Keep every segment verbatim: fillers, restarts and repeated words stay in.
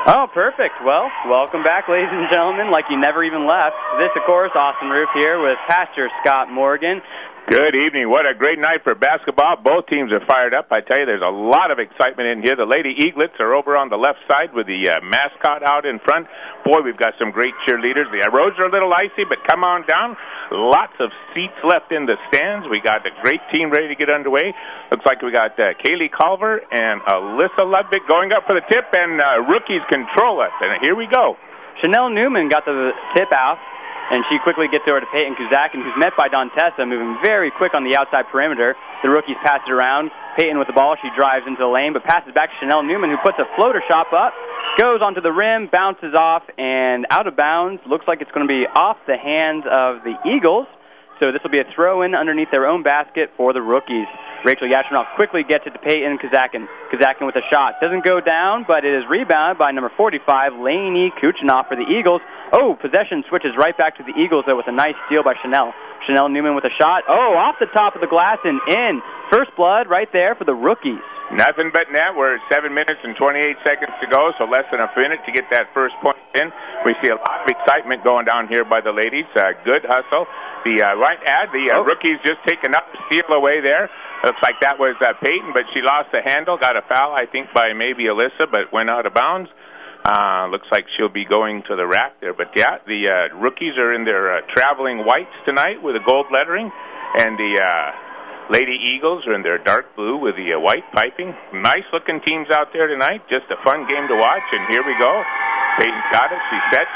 Oh, perfect. Well, welcome back, ladies and gentlemen, like you never even left. This, of course, Austin Roof here with Pastor Scott Morgan. Good evening. What a great night for basketball. Both teams are fired up. I tell you, there's a lot of excitement in here. The Lady Eaglets are over on the left side with the uh, mascot out in front. Boy, we've got some great cheerleaders. The roads are a little icy, but come on down. Lots of seats left in the stands. We got a great team ready to get underway. Looks like we got uh, Kaylee Culver and Alyssa Ludwig going up for the tip, and uh, rookies control us. And here we go. Chanel Newman got the tip out. And she quickly gets over to Peyton Kuzakin, who's met by Dontessa, moving very quick on the outside perimeter. The rookies pass it around. Peyton with the ball. She drives into the lane, but passes back to Chanel Newman, who puts a floater shot up, goes onto the rim, bounces off, and out of bounds. Looks like it's going to be off the hands of the Eagles. So this will be a throw-in underneath their own basket for the rookies. Rachel Yastronoff quickly gets it to Peyton Kuzakin. Kuzakin with a shot. Doesn't go down, but it is rebounded by number forty-five, Lainey Kuchinoff for the Eagles. Oh, possession switches right back to the Eagles, though, with a nice steal by Chanel. Chanel Newman with a shot. Oh, off the top of the glass and in. First blood right there for the rookies. Nothing but net. We're at seven minutes and twenty-eight seconds to go, so less than a minute to get that first point in. We see a lot of excitement going down here by the ladies. Uh, good hustle. The uh, right ad, the uh, oh. rookies just taking up, steal away there. Looks like that was uh, Peyton, but she lost the handle. Got a foul, I think, by maybe Alyssa, but went out of bounds. Uh, looks like she'll be going to the rack there. But, yeah, the uh, rookies are in their uh, traveling whites tonight with the gold lettering, and the uh, Lady Eagles are in their dark blue with the uh, white piping. Nice-looking teams out there tonight. Just a fun game to watch, and here we go. Peyton's got it. She's set.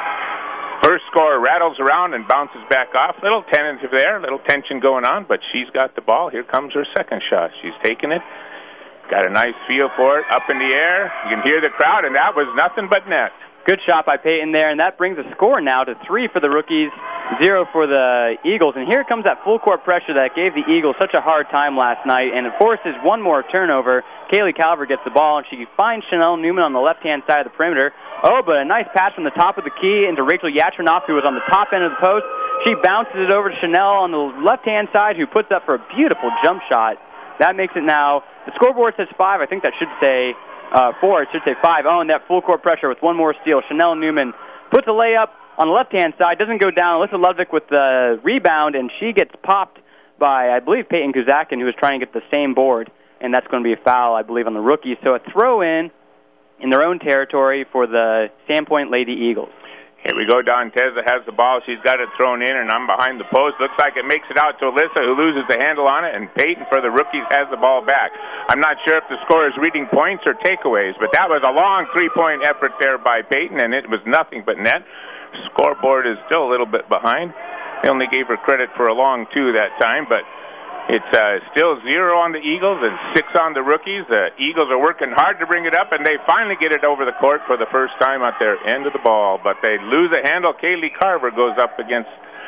First scorer rattles around and bounces back off. Little tentative there, little tension going on, but she's got the ball. Here comes her second shot. She's taking it. Got a nice feel for it. Up in the air. You can hear the crowd, and that was nothing but net. Good shot by Peyton there, and that brings the score now to three for the rookies, zero for the Eagles. And here comes that full-court pressure that gave the Eagles such a hard time last night, and it forces one more turnover. Kaylee Calver gets the ball, and she finds Chanel Newman on the left-hand side of the perimeter. Oh, but a nice pass from the top of the key into Rachel Yatronoff, who was on the top end of the post. She bounces it over to Chanel on the left-hand side, who puts up for a beautiful jump shot. That makes it now, the scoreboard says five. I think that should say uh, four. It should say five. Oh, and that full-court pressure with one more steal. Chanel Newman puts a layup on the left-hand side, doesn't go down. Alyssa Ludwig with the rebound, and she gets popped by, I believe, Peyton Kuzakin, who was trying to get the same board, and that's going to be a foul, I believe, on the rookies. So a throw-in in their own territory for the Sandpoint Lady Eagles. Here we go. Dontessa has the ball. She's got it thrown in, and I'm behind the post. Looks like it makes it out to Alyssa, who loses the handle on it, and Peyton for the rookies has the ball back. I'm not sure if the scorer is reading points or takeaways, but that was a long three-point effort there by Peyton, and it was nothing but net. Scoreboard is still a little bit behind. They only gave her credit for a long two that time, but it's uh, still zero on the Eagles and six on the rookies. The Eagles are working hard to bring it up, and they finally get it over the court for the first time at their end of the ball. But they lose a handle. Kaylee Carver goes up against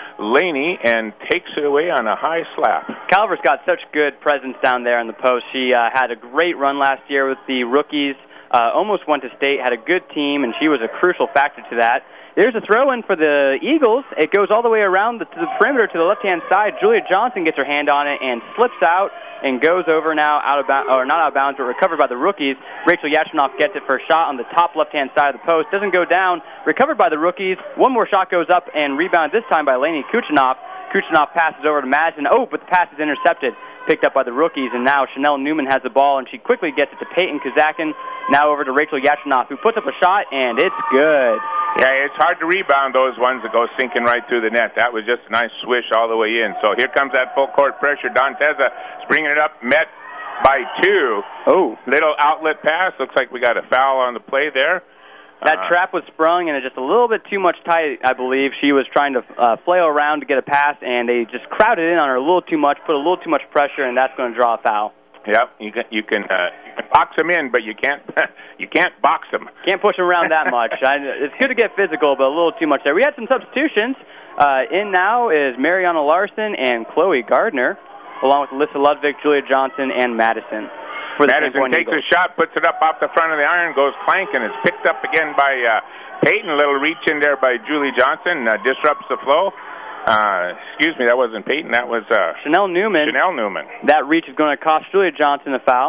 Laney and takes it away on a high slap. Calver's got such good presence down there in the post. She uh, had a great run last year with the rookies, uh, almost went to state, had a good team, and she was a crucial factor to that. There's a throw-in for the Eagles. It goes all the way around the, to the perimeter to the left-hand side. Julia Johnson gets her hand on it and slips out and goes over now out of bounds, or not out of bounds, but recovered by the rookies. Rachel Yatronoff gets it for a shot on the top left-hand side of the post. Doesn't go down. Recovered by the rookies. One more shot goes up and rebounded this time by Lainey Kuchinoff. Kuchinoff passes over to Madison. Oh, but the pass is intercepted. Picked up by the rookies, and now Chanel Newman has the ball, and she quickly gets it to Peyton Kuzakin. Now over to Rachel Yatronoff, who puts up a shot, and it's good. Yeah, it's hard to rebound those ones that go sinking right through the net. That was just a nice swish all the way in. So here comes that full-court pressure. Dontessa is bringing it up, met by two. Oh. Little outlet pass. Looks like we got a foul on the play there. That uh, trap was sprung, and it's just a little bit too much tight, I believe. She was trying to uh, flail around to get a pass, and they just crowded in on her a little too much, put a little too much pressure, and that's going to draw a foul. Yep, you can you can, uh, you can box them in, but you can't you can't box them. Can't push them around that much. I, it's good to get physical, but a little too much there. We had some substitutions. Uh, in now is Mariana Larson and Chloe Gardner, along with Alyssa Ludwig, Julia Johnson, and Madison. Madison takes Eagles. a shot, puts it up off the front of the iron, goes clank, and it's picked up again by uh, Peyton. A little reach in there by Julie Johnson, uh, disrupts the flow. Uh, excuse me, that wasn't Peyton, that was uh, Chanel Newman. Chanel Newman. That reach is going to cost Julia Johnson a foul.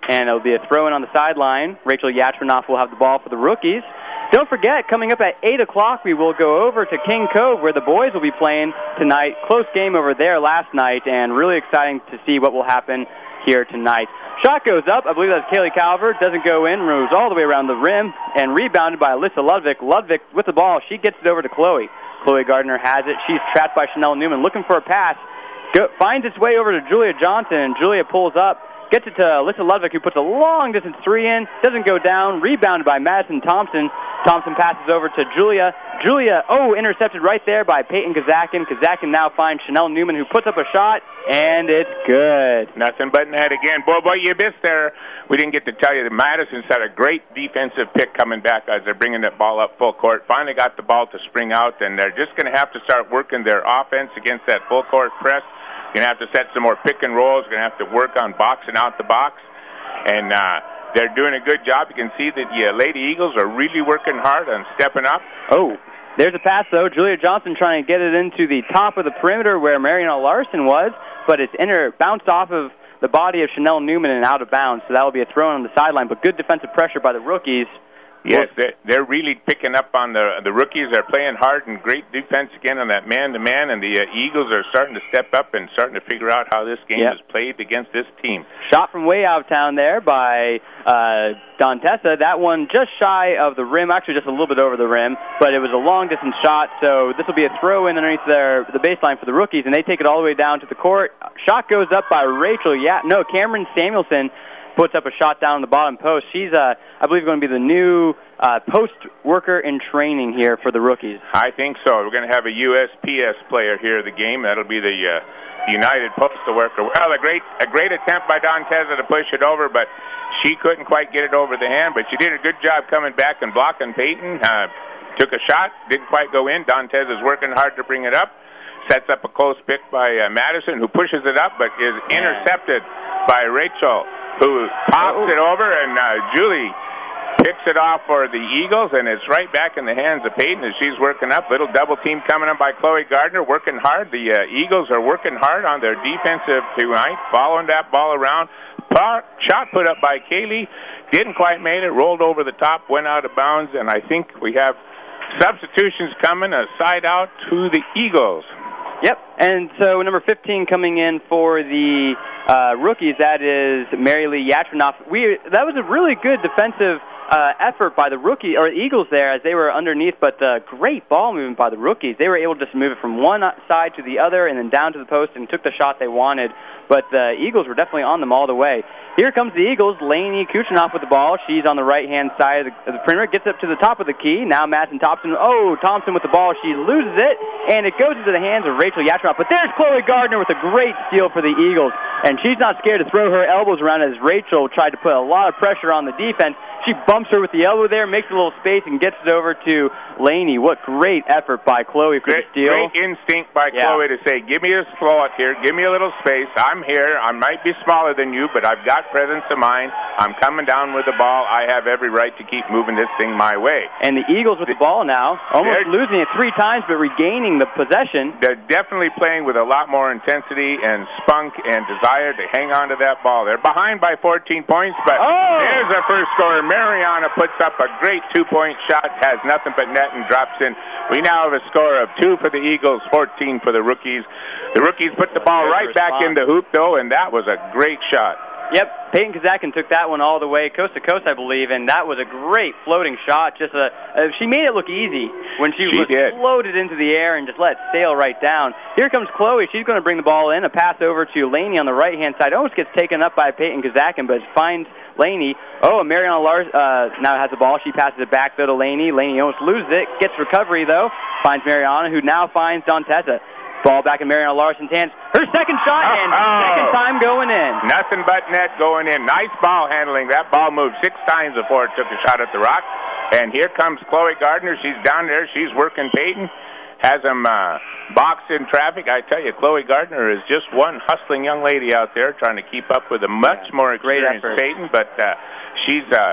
and it'll be a throw-in on the sideline. Rachel Yachmanoff will have the ball for the rookies. Don't forget, coming up at eight o'clock, we will go over to King Cove, where the boys will be playing tonight. Close game over there last night, and really exciting to see what will happen here tonight. Shot goes up. I believe that's Kaylee Calvert. Doesn't go in. Moves all the way around the rim, and rebounded by Alyssa Ludwig. Ludwig with the ball. She gets it over to Chloe. Chloe Gardner has it. She's trapped by Chanel Newman, looking for a pass. Go, finds its way over to Julia Johnson, and Julia pulls up. Gets it to Alyssa Ludwig, who puts a long-distance three in. Doesn't go down. Rebounded by Madison Thompson. Thompson passes over to Julia. Julia, oh, intercepted right there by Peyton Kazakin. Kazakin now finds Chanel Newman, who puts up a shot, and it's good. Nothing but net again. Boy, boy, you missed there. We didn't get to tell you that Madison's had a great defensive pick coming back as they're bringing that ball up full court. Finally got the ball to spring out, and they're just going to have to start working their offense against that full court press. You're going to have to set some more pick and rolls. You're going to have to work on boxing out the box. And uh, they're doing a good job. You can see that the uh, Lady Eagles are really working hard on stepping up. Oh, there's a pass, though. Julia Johnson trying to get it into the top of the perimeter where Mariana Larson was, but it's inter- bounced off of the body of Chanel Newman and out of bounds, so that will be a throw on the sideline. But good defensive pressure by the rookies. Yes, they're, they're really picking up on the the rookies. They're playing hard and great defense again on that man-to-man, and the uh, Eagles are starting to step up and starting to figure out how this game yep. is played against this team. Shot from way out of town there by uh, Dontessa. That one just shy of the rim, actually just a little bit over the rim, but it was a long-distance shot, so this will be a throw-in underneath their, the baseline for the rookies, and they take it all the way down to the court. Shot goes up by Rachel, yeah, no, Cameron Samuelson puts up a shot down on the bottom post. She's, uh, I believe, going to be the new uh, post worker in training here for the rookies. I think so. We're going to have a U S P S player here at the game. That'll be the uh, United Postal Worker. Well, a great a great attempt by Don Teza to push it over, but she couldn't quite get it over the hand. But she did a good job coming back and blocking Peyton. Uh, took a shot, didn't quite go in. Don Teza's working hard to bring it up. Sets up a close pick by uh, Madison, who pushes it up, but is intercepted by Rachel, who pops it over, and uh, Julie picks it off for the Eagles, and it's right back in the hands of Peyton as she's working up. Little double team coming up by Chloe Gardner, working hard. The uh, Eagles are working hard on their defensive tonight, following that ball around. Shot put up by Kaylee, didn't quite make it, rolled over the top, went out of bounds, and I think we have substitutions coming, a side out to the Eagles. Yep, and so number fifteen coming in for the uh, rookies, that is Mary Lee Yachmanoff. We that was a really good defensive uh, effort by the rookie or the Eagles there as they were underneath, but uh, great ball movement by the rookies. They were able to just move it from one side to the other and then down to the post and took the shot they wanted. But the Eagles were definitely on them all the way. Here comes the Eagles. Lainey Kuchinoff with the ball. She's on the right-hand side of the, of the perimeter. Gets up to the top of the key. Now Madison Thompson. Oh, Thompson with the ball. She loses it, and it goes into the hands of Rachel Yachmanoff. But there's Chloe Gardner with a great steal for the Eagles. And she's not scared to throw her elbows around as Rachel tried to put a lot of pressure on the defense. She bumps her with the elbow there, makes a little space, and gets it over to Lainey. What great effort by Chloe for great, the steal. Great instinct by yeah. Chloe to say, give me a slot here, give me a little space. I'm here. I might be smaller than you, but I've got presence of mind. I'm coming down with the ball. I have every right to keep moving this thing my way. And the Eagles with the, the ball now, almost losing it three times, but regaining the possession. They're definitely playing with a lot more intensity and spunk and desire to hang on to that ball. They're behind by fourteen points, but oh! there's our first scorer. Mariana puts up a great two-point shot, has nothing but net and drops in. We now have a score of two for the Eagles, fourteen for the rookies. The rookies put the ball right back in the hoop, though, and that was a great shot. Yep, Peyton Kazakin took that one all the way coast to coast, I believe, and that was a great floating shot. Just a, uh, she made it look easy when she, she was did. floated into the air and just let it sail right down. Here comes Chloe. She's going to bring the ball in. A pass over to Lainey on the right-hand side. Almost gets taken up by Peyton Kazakin, but finds Lainey. Oh, and Mariana Lars uh, now has the ball. She passes it back, though, to Lainey. Lainey almost loses it. Gets recovery, though. Finds Mariana, who now finds Dontessa. Ball back in Mariana Larson's hands. Her second shot, and oh, second time going in. Nothing but net going in. Nice ball handling. That ball moved six times before it took a shot at the rock. And here comes Chloe Gardner. She's down there. She's working Peyton. Has them uh, boxed in traffic. I tell you, Chloe Gardner is just one hustling young lady out there trying to keep up with a much more experienced Peyton. But uh, she's uh,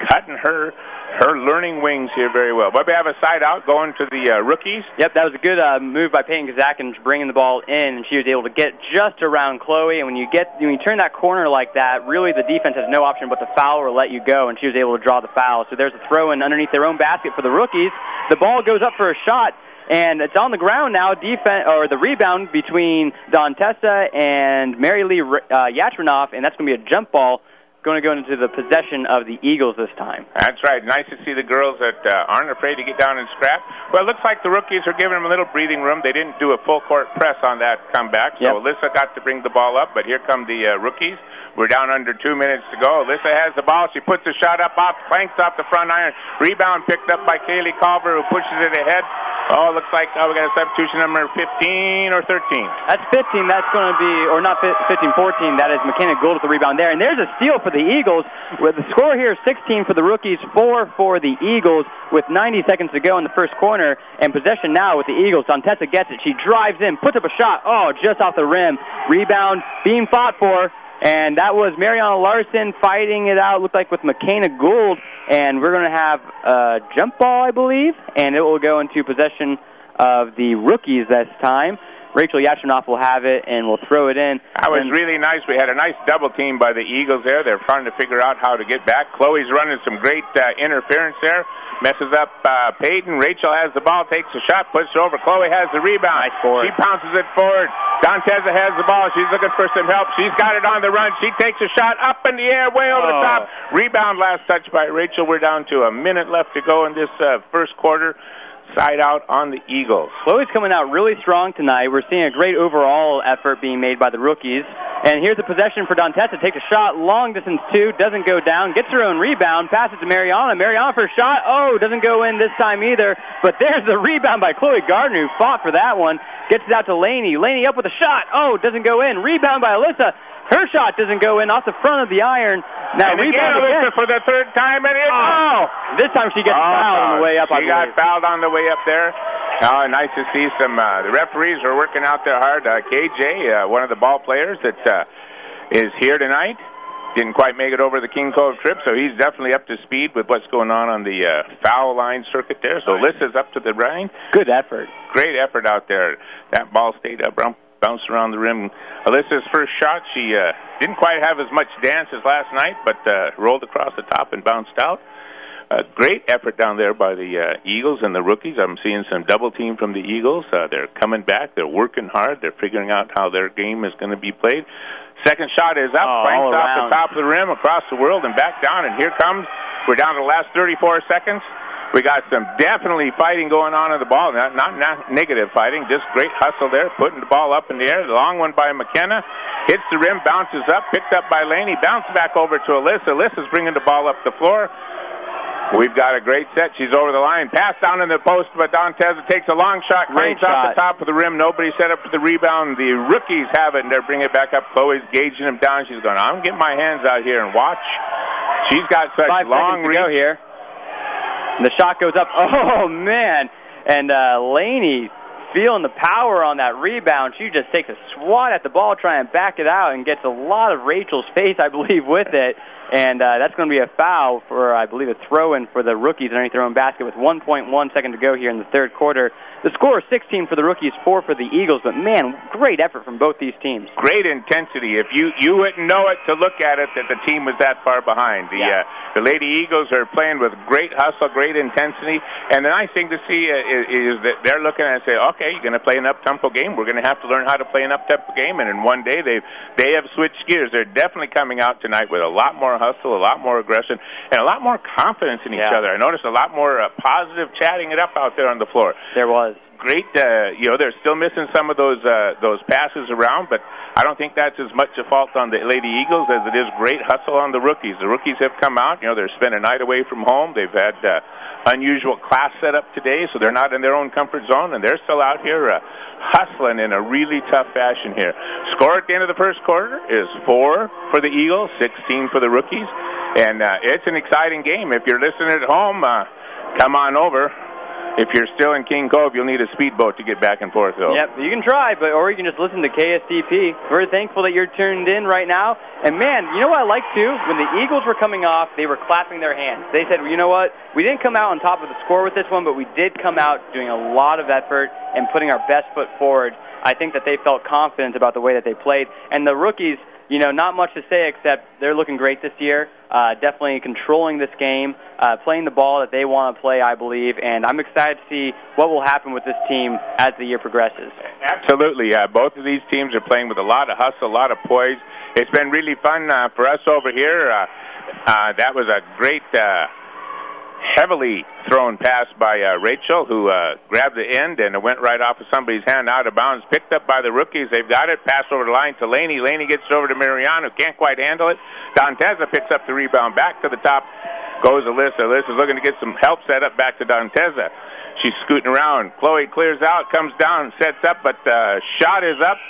cutting her her learning wings here very well. But we have a side out going to the uh, rookies. Yep, that was a good uh, move by Peyton Kazakin bringing the ball in, and she was able to get just around Chloe. And when you get when you turn that corner like that, really the defense has no option but to foul or let you go, and she was able to draw the foul. So there's a throw in underneath their own basket for the rookies. The ball goes up for a shot, and it's on the ground now. Defense or the rebound between Don Tessa and Mary Lee uh, Yatrinoff, and that's going to be a jump ball, going to go into the possession of the Eagles this time. That's right. Nice to see the girls that uh, aren't afraid to get down and scrap. Well, it looks like the rookies are giving them a little breathing room. They didn't do a full court press on that comeback, so yep. Alyssa got to bring the ball up, but here come the uh, rookies. We're down under two minutes to go. Alyssa has the ball. She puts a shot up off, planks off the front iron. Rebound picked up by Kaylee Culver, who pushes it ahead. Oh, looks like oh, we got a substitution number fifteen or thirteen. That's fifteen. That's going to be, or not fifteen, fourteen. That is McKenna Gould with the rebound there. And there's a steal for the Eagles. With the score here, sixteen for the rookies, four for the Eagles, with ninety seconds to go in the first corner. And possession now with the Eagles. Dontessa gets it. She drives in, puts up a shot. Oh, just off the rim. Rebound being fought for. And that was Mariana Larson fighting it out, looked like with McKenna Gould. And we're going to have a jump ball, I believe, and it will go into possession of the rookies this time. Rachel Yatrinoff will have it, and will throw it in. That was and really nice. We had a nice double team by the Eagles there. They're trying to figure out how to get back. Chloe's running some great uh, interference there. Messes up uh, Peyton. Rachel has the ball, takes a shot, puts it over. Chloe has the rebound. Nice forward. She pounces it forward. Dontessa has the ball. She's looking for some help. She's got it on the run. She takes a shot up in the air, way over oh. the top. Rebound last touch by Rachel. We're down to a minute left to go in this uh, first quarter. Side out on the Eagles. Chloe's coming out really strong tonight. We're seeing a great overall effort being made by the rookies. And here's a possession for Dontessa. Takes a shot, long distance two, doesn't go down, gets her own rebound, passes to Mariana. Mariana for a shot. Oh, doesn't go in this time either. But there's the rebound by Chloe Gardner, who fought for that one. Gets it out to Laney. Laney up with a shot. Oh, doesn't go in. Rebound by Alyssa. Her shot doesn't go in off the front of the iron. Now and again, Alyssa for the third time, and it oh, this time she gets oh, fouled on the way up. She got fouled on the way up there. Oh, nice to see some. Uh, the referees are working out there hard. Uh, K J, uh, one of the ball players that uh, is here tonight, didn't quite make it over the King Cove trip, so he's definitely up to speed with what's going on on the uh, foul line circuit there. So Alyssa's up to the line. Good effort. Great effort out there. That ball stayed up, bounced around the rim. Alyssa's first shot, she uh, didn't quite have as much dance as last night, but uh, rolled across the top and bounced out. Uh, great effort down there by the uh, Eagles and the rookies. I'm seeing some double team from the Eagles. Uh, they're coming back. They're working hard. They're figuring out how their game is going to be played. Second shot is up, oh, cranks off the top of the rim, across the world, and back down. And here comes, we're down to the last thirty-four seconds. We got some definitely fighting going on in the ball. Not, not, not negative fighting, just great hustle there, putting the ball up in the air. The long one by McKenna. Hits the rim, bounces up, picked up by Laney, bounced back over to Alyssa. Alyssa's bringing the ball up the floor. We've got a great set. She's over the line. Pass down in the post, but Dontessa takes a long shot, cranks off the top of the rim. Nobody set up for the rebound. The rookies have it, and they're bringing it back up. Chloe's gauging them down. She's going, I'm getting my hands out here and watch. She's got such Five long reach. Go here. The shot goes up. Oh, man. And uh, Laney feeling the power on that rebound. She just takes a swat at the ball, trying to back it out, and gets a lot of Rachel's face, I believe, with it. And uh, that's going to be a foul for, I believe, a throw-in for the rookies underneath their own basket with one point one second to go here in the third quarter. The score is sixteen for the rookies, four for the Eagles. But, man, great effort from both these teams. Great intensity. If you, you wouldn't know it to look at it that the team was that far behind. The, yeah. uh, the Lady Eagles are playing with great hustle, great intensity. And the nice thing to see uh, is, is that they're looking at it and say, okay, you're going to play an up-tempo game. We're going to have to learn how to play an up-tempo game. And in one day, they they have switched gears. They're definitely coming out tonight with a lot more hustle, a lot more aggression, and a lot more confidence in each yeah. other. I noticed a lot more uh, positive chatting it up out there on the floor. There was. Great, uh, you know, they're still missing some of those uh, those passes around, but I don't think that's as much a fault on the Lady Eagles as it is great hustle on the rookies. The rookies have come out, you know, they're spending a night away from home. They've had uh, unusual class set up today, so they're not in their own comfort zone, and they're still out here uh, hustling in a really tough fashion here. Score at the end of the first quarter is four for the Eagles, sixteen for the rookies, and uh, it's an exciting game. If you're listening at home, uh, come on over. if you're still in King Cove, you'll need a speedboat to get back and forth, though. Yep, you can try, but or you can just listen to K S D P. We're thankful that you're tuned in right now. And, man, you know what I like, too? When the Eagles were coming off, they were clapping their hands. They said, well, you know what? We didn't come out on top of the score with this one, but we did come out doing a lot of effort and putting our best foot forward. I think that they felt confident about the way that they played. And the rookies, you know, not much to say except they're looking great this year, uh, definitely controlling this game, uh, playing the ball that they want to play, I believe, and I'm excited to see what will happen with this team as the year progresses. Absolutely. Uh, both of these teams are playing with a lot of hustle, a lot of poise. It's been really fun uh, for us over here. Uh, uh, that was a great... Uh, heavily thrown pass by uh, Rachel, who uh, grabbed the end, and it went right off of somebody's hand out of bounds. Picked up by the rookies. They've got it. Passed over the line to Laney. Laney gets it over to Mariano, who can't quite handle it. Danteza picks up the rebound. Back to the top goes Alyssa. Alyssa's looking to get some help set up back to Danteza. She's scooting around. Chloe clears out, comes down, sets up, but uh, shot is up.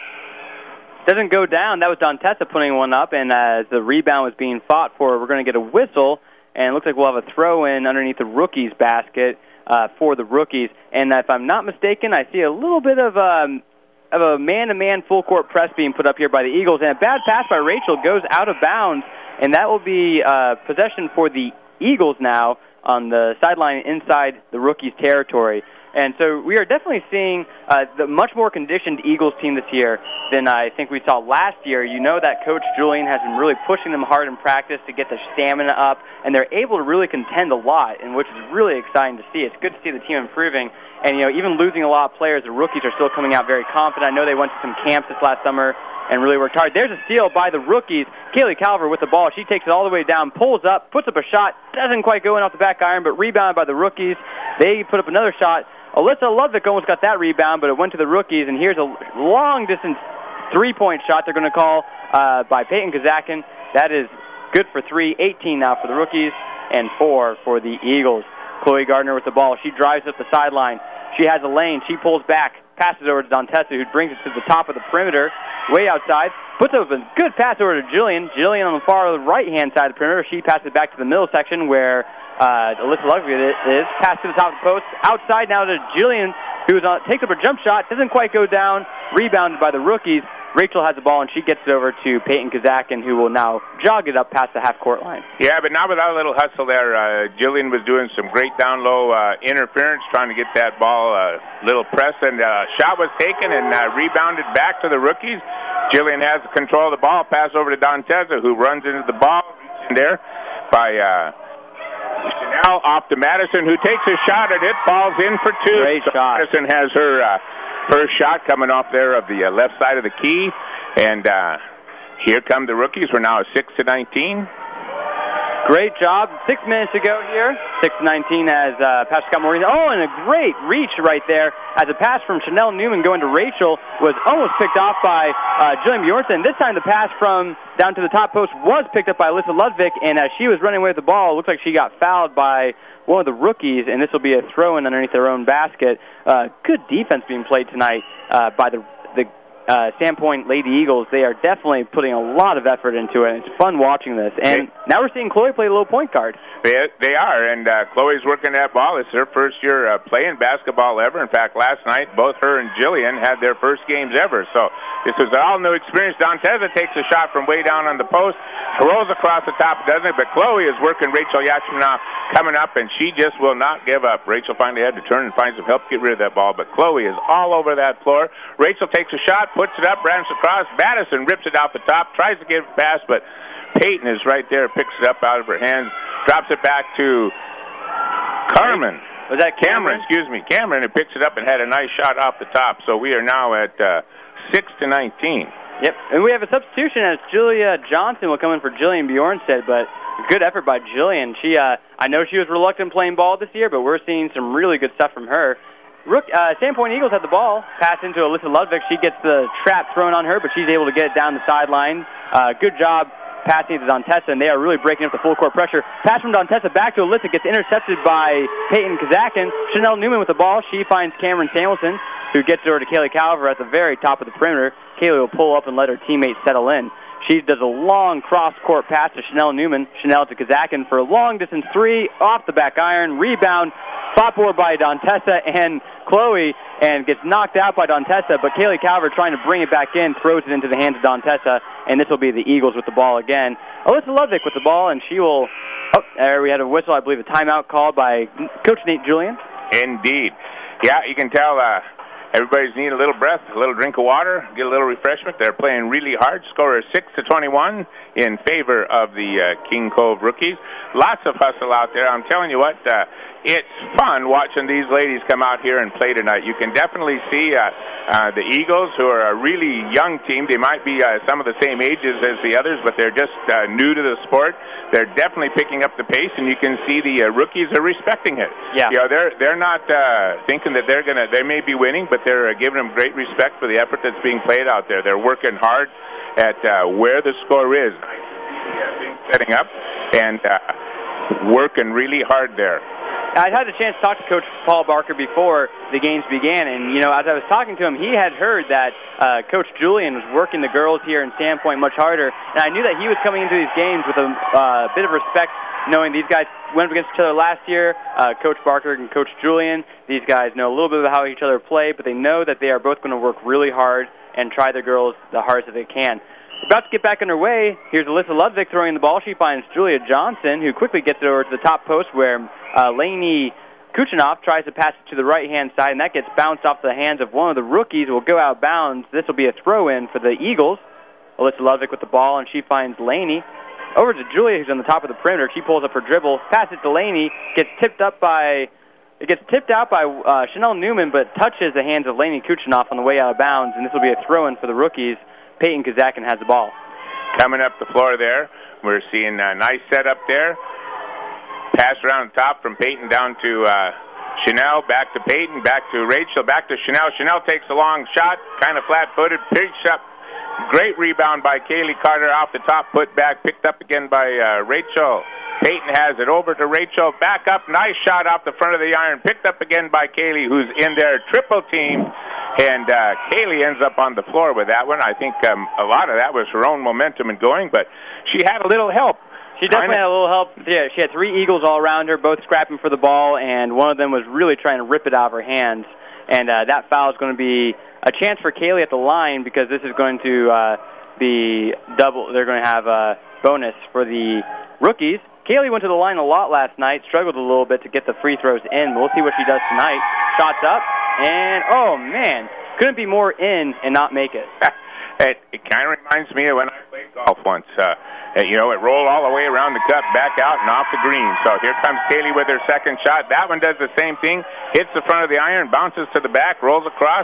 Doesn't go down. That was Danteza putting one up, and as the rebound was being fought for, we're going to get a whistle. And it looks like we'll have a throw-in underneath the rookies' basket uh, for the rookies. And if I'm not mistaken, I see a little bit of, um, of a man-to-man full-court press being put up here by the Eagles. And a bad pass by Rachel goes out of bounds, and that will be uh, possession for the Eagles now on the sideline inside the rookies' territory. And so we are definitely seeing uh, the much more conditioned Eagles team this year than I think we saw last year. You know that Coach Julian has been really pushing them hard in practice to get their stamina up, and they're able to really contend a lot, and which is really exciting to see. It's good to see the team improving. And, you know, even losing a lot of players, the rookies are still coming out very confident. I know they went to some camps this last summer and really worked hard. There's a steal by the rookies. Kaylee Calver with the ball. She takes it all the way down, pulls up, puts up a shot, doesn't quite go in off the back iron, but rebounded by the rookies. They put up another shot. Alyssa Ludwig almost got that rebound, but it went to the rookies, and here's a long-distance three-point shot they're going to call uh, by Peyton Kazakin. That is good for three, eighteen now for the rookies, and four for the Eagles. Chloe Gardner with the ball. She drives up the sideline. She has a lane. She pulls back, passes over to Dantessa, who brings it to the top of the perimeter, way outside, puts up a good pass over to Jillian. Jillian on the far right-hand side of the perimeter. She passes it back to the middle section where uh, Alyssa Ludwig is. Pass to the top of the post. Outside now to Jillian, who on, takes up a jump shot, doesn't quite go down, rebounded by the rookies. Rachel has the ball, and she gets it over to Peyton Kazakin, who will now jog it up past the half-court line. Yeah, but not without a little hustle there. Uh, Jillian was doing some great down-low uh, interference, trying to get that ball a uh, little press, and uh, shot was taken and uh, rebounded back to the rookies. Jillian has control of the ball, pass over to Danteza, who runs into the ball in there by uh, Chanel off to Madison, who takes a shot at it, falls in for two. Great so shot. Madison has her... Uh, First shot coming off there of the uh, left side of the key, and uh, here come the rookies. We're now six to nineteen. Great job. Six minutes to go here. Six to nineteen as uh, pass Scott Maureen. Oh, and a great reach right there as a pass from Chanel Newman going to Rachel was almost picked off by uh, Jillian Bjornsson. This time the pass from down to the top post was picked up by Alyssa Ludwig, and as she was running away with the ball, it looks like she got fouled by one of the rookies, and this will be a throw-in underneath their own basket. Uh, good defense being played tonight uh, by the the uh, Sandpoint Lady Eagles. They are definitely putting a lot of effort into it. It's fun watching this. And they, now we're seeing Chloe play a little point guard. They, they are, and uh, Chloe's working that ball. It's her first year uh, playing basketball ever. In fact, last night, both her and Jillian had their first games ever. So this was an all-new experience. Danteza takes a shot from way down on the post, rolls across the top, doesn't it? But Chloe is working Rachel Yachimanoff coming up, and she just will not give up. Rachel finally had to turn and find some help to get rid of that ball, but Chloe is all over that floor. Rachel takes a shot, puts it up, ramps across. Madison rips it out the top, tries to get it past, but Peyton is right there, picks it up out of her hands, drops it back to Carmen. Was that Cameron? Cameron, excuse me. Cameron, who picks it up and had a nice shot off the top. So we are now at uh, six to nineteen. Yep, and we have a substitution as Julia Johnson will come in for Jillian Bjornsted, but good effort by Jillian. She, uh, I know she was reluctant playing ball this year, but we're seeing some really good stuff from her. Rook, uh, Sandpoint Eagles had the ball, pass into Alyssa Ludwig. She gets the trap thrown on her, but she's able to get it down the sideline. Uh, good job passing to Dantessa, and they are really breaking up the full court pressure. Pass from Dantessa back to Alyssa, gets intercepted by Peyton Kazakin. Chanel Newman with the ball. She finds Cameron Samuelson, who gets it over to Kaylee Calver at the very top of the perimeter. Kaylee will pull up and let her teammates settle in. She does a long cross-court pass to Chanel Newman. Chanel to Kazakin for a long-distance three, off the back iron, rebound fought for by Dontessa and Chloe, and gets knocked out by Dontessa, but Kaylee Calvert trying to bring it back in, throws it into the hands of Dontessa, and this will be the Eagles with the ball again. Alyssa Ludwig with the ball, and she will, oh, there we had a whistle, I believe a timeout called by Coach Nate Julian. Indeed. Yeah, you can tell uh, everybody's needing a little breath, a little drink of water, get a little refreshment. They're playing really hard. Score is six to twenty-one in favor of the uh, King Cove rookies. Lots of hustle out there. I'm telling you what, uh, it's fun watching these ladies come out here and play tonight. You can definitely see uh, uh, the Eagles, who are a really young team. They might be uh, some of the same ages as the others, but they're just uh, new to the sport. They're definitely picking up the pace, and you can see the uh, rookies are respecting it. Yeah, you know, they're they're not uh, thinking that they're gonna. They may be winning, but they're uh, giving them great respect for the effort that's being played out there. They're working hard at uh, where the score is, setting up, and uh, working really hard there. I'd had a chance to talk to Coach Paul Barker before the games began, and, you know, as I was talking to him, he had heard that uh, Coach Julian was working the girls here in Sandpoint much harder, and I knew that he was coming into these games with a uh, bit of respect, knowing these guys went up against each other last year, uh, Coach Barker and Coach Julian. These guys know a little bit about how each other play, but they know that they are both going to work really hard and try their girls the hardest that they can. About to get back underway, here's Alyssa Ludwig throwing the ball. She finds Julia Johnson, who quickly gets it over to the top post where uh, Lainey Kuchinoff tries to pass it to the right-hand side, and that gets bounced off the hands of one of the rookies. Will go out of bounds. This will be a throw-in for the Eagles. Alyssa Ludwig with the ball, and she finds Lainey. Over to Julia, who's on the top of the perimeter. She pulls up her dribble, passes it to Lainey, gets tipped up by... It gets tipped out by uh, Chanel Newman, but touches the hands of Lainey Kuchinoff on the way out of bounds, and this will be a throw-in for the rookies. Peyton Kazakin has the ball. Coming up the floor there, we're seeing a nice setup there. Pass around the top from Peyton down to uh, Chanel, back to Peyton, back to Rachel, back to Chanel. Chanel takes a long shot, kind of flat-footed, picks up. Great rebound by Kaylee Carter off the top, put back, picked up again by uh, Rachel. Peyton has it over to Rachel, back up, nice shot off the front of the iron, picked up again by Kaylee, who's in there, triple team. And uh, Kaylee ends up on the floor with that one. I think um, a lot of that was her own momentum in going, but she had a little help. She definitely had a little help. Yeah, she had three Eagles all around her, both scrapping for the ball, and one of them was really trying to rip it out of her hands. And uh, that foul is going to be a chance for Kaylee at the line, because this is going to uh, be double. They're going to have a bonus for the rookies. Kaylee went to the line a lot last night, struggled a little bit to get the free throws in. We'll see what she does tonight. Shots up, and, oh, man, couldn't be more in and not make it. it it kind of reminds me of when I played golf once. Uh, you know, it rolled all the way around the cup, back out, and off the green. So here comes Kaylee with her second shot. That one does the same thing, hits the front of the iron, bounces to the back, rolls across.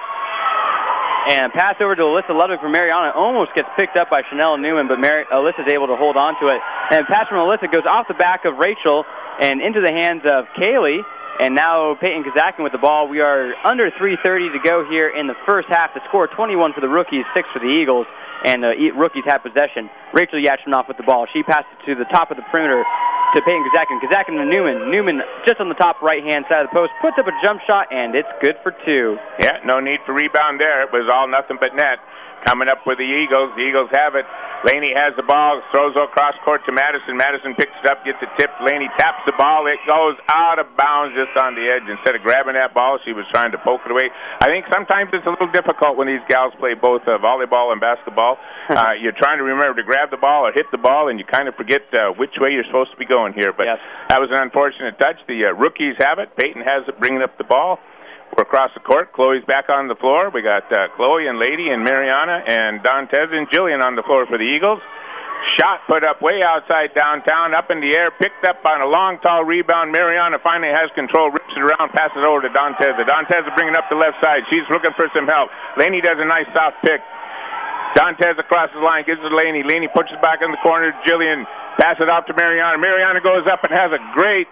And pass over to Alyssa Ludwig from Mariana. Almost gets picked up by Chanel Newman, but Mary, Alyssa's able to hold on to it. And pass from Alyssa goes off the back of Rachel and into the hands of Kaylee. And now Peyton Kazakin with the ball. We are under three thirty to go here in the first half. The score, twenty-one for the rookies, six for the Eagles. And the rookies have possession. Rachel Yachinoff with the ball. She passes to the top of the perimeter to Peyton Kazakin. Kazakin to Newman. Newman just on the top right-hand side of the post. Puts up a jump shot, and it's good for two. Yeah, no need for rebound there. It was all nothing but net. Coming up with the Eagles. The Eagles have it. Laney has the ball, throws across court to Madison. Madison picks it up, gets a tip. Laney taps the ball. It goes out of bounds just on the edge. Instead of grabbing that ball, she was trying to poke it away. I think sometimes it's a little difficult when these gals play both uh, volleyball and basketball. uh, you're trying to remember to grab the ball or hit the ball, and you kind of forget uh, which way you're supposed to be going here. But yes, that was an unfortunate touch. The uh, rookies have it. Peyton has it, bringing up the ball. We're across the court. Chloe's back on the floor. We got uh, Chloe and Lady and Mariana and Dontez and Jillian on the floor for the Eagles. Shot put up way outside downtown, up in the air, picked up on a long, tall rebound. Mariana finally has control, rips it around, passes over to Dontez. Dontez is bringing up the left side. She's looking for some help. Laney does a nice soft pick. Dontez across the line, gives it to Laney. Laney pushes back in the corner to Jillian. Pass it off to Mariana. Mariana goes up and has a great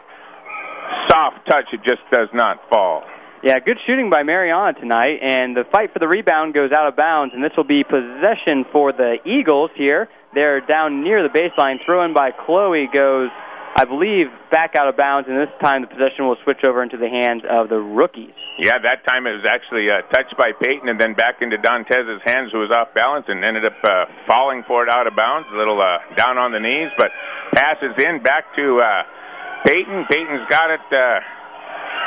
soft touch. It just does not fall. Yeah, good shooting by Mariana tonight, and the fight for the rebound goes out of bounds, and this will be possession for the Eagles here. They're down near the baseline. Throw-in by Chloe goes, I believe, back out of bounds, and this time the possession will switch over into the hands of the rookies. Yeah, that time it was actually uh, touched by Peyton and then back into Dontez's hands, who was off balance and ended up uh, falling for it out of bounds, a little uh, down on the knees, but passes in back to uh, Peyton. Peyton's got it. Uh,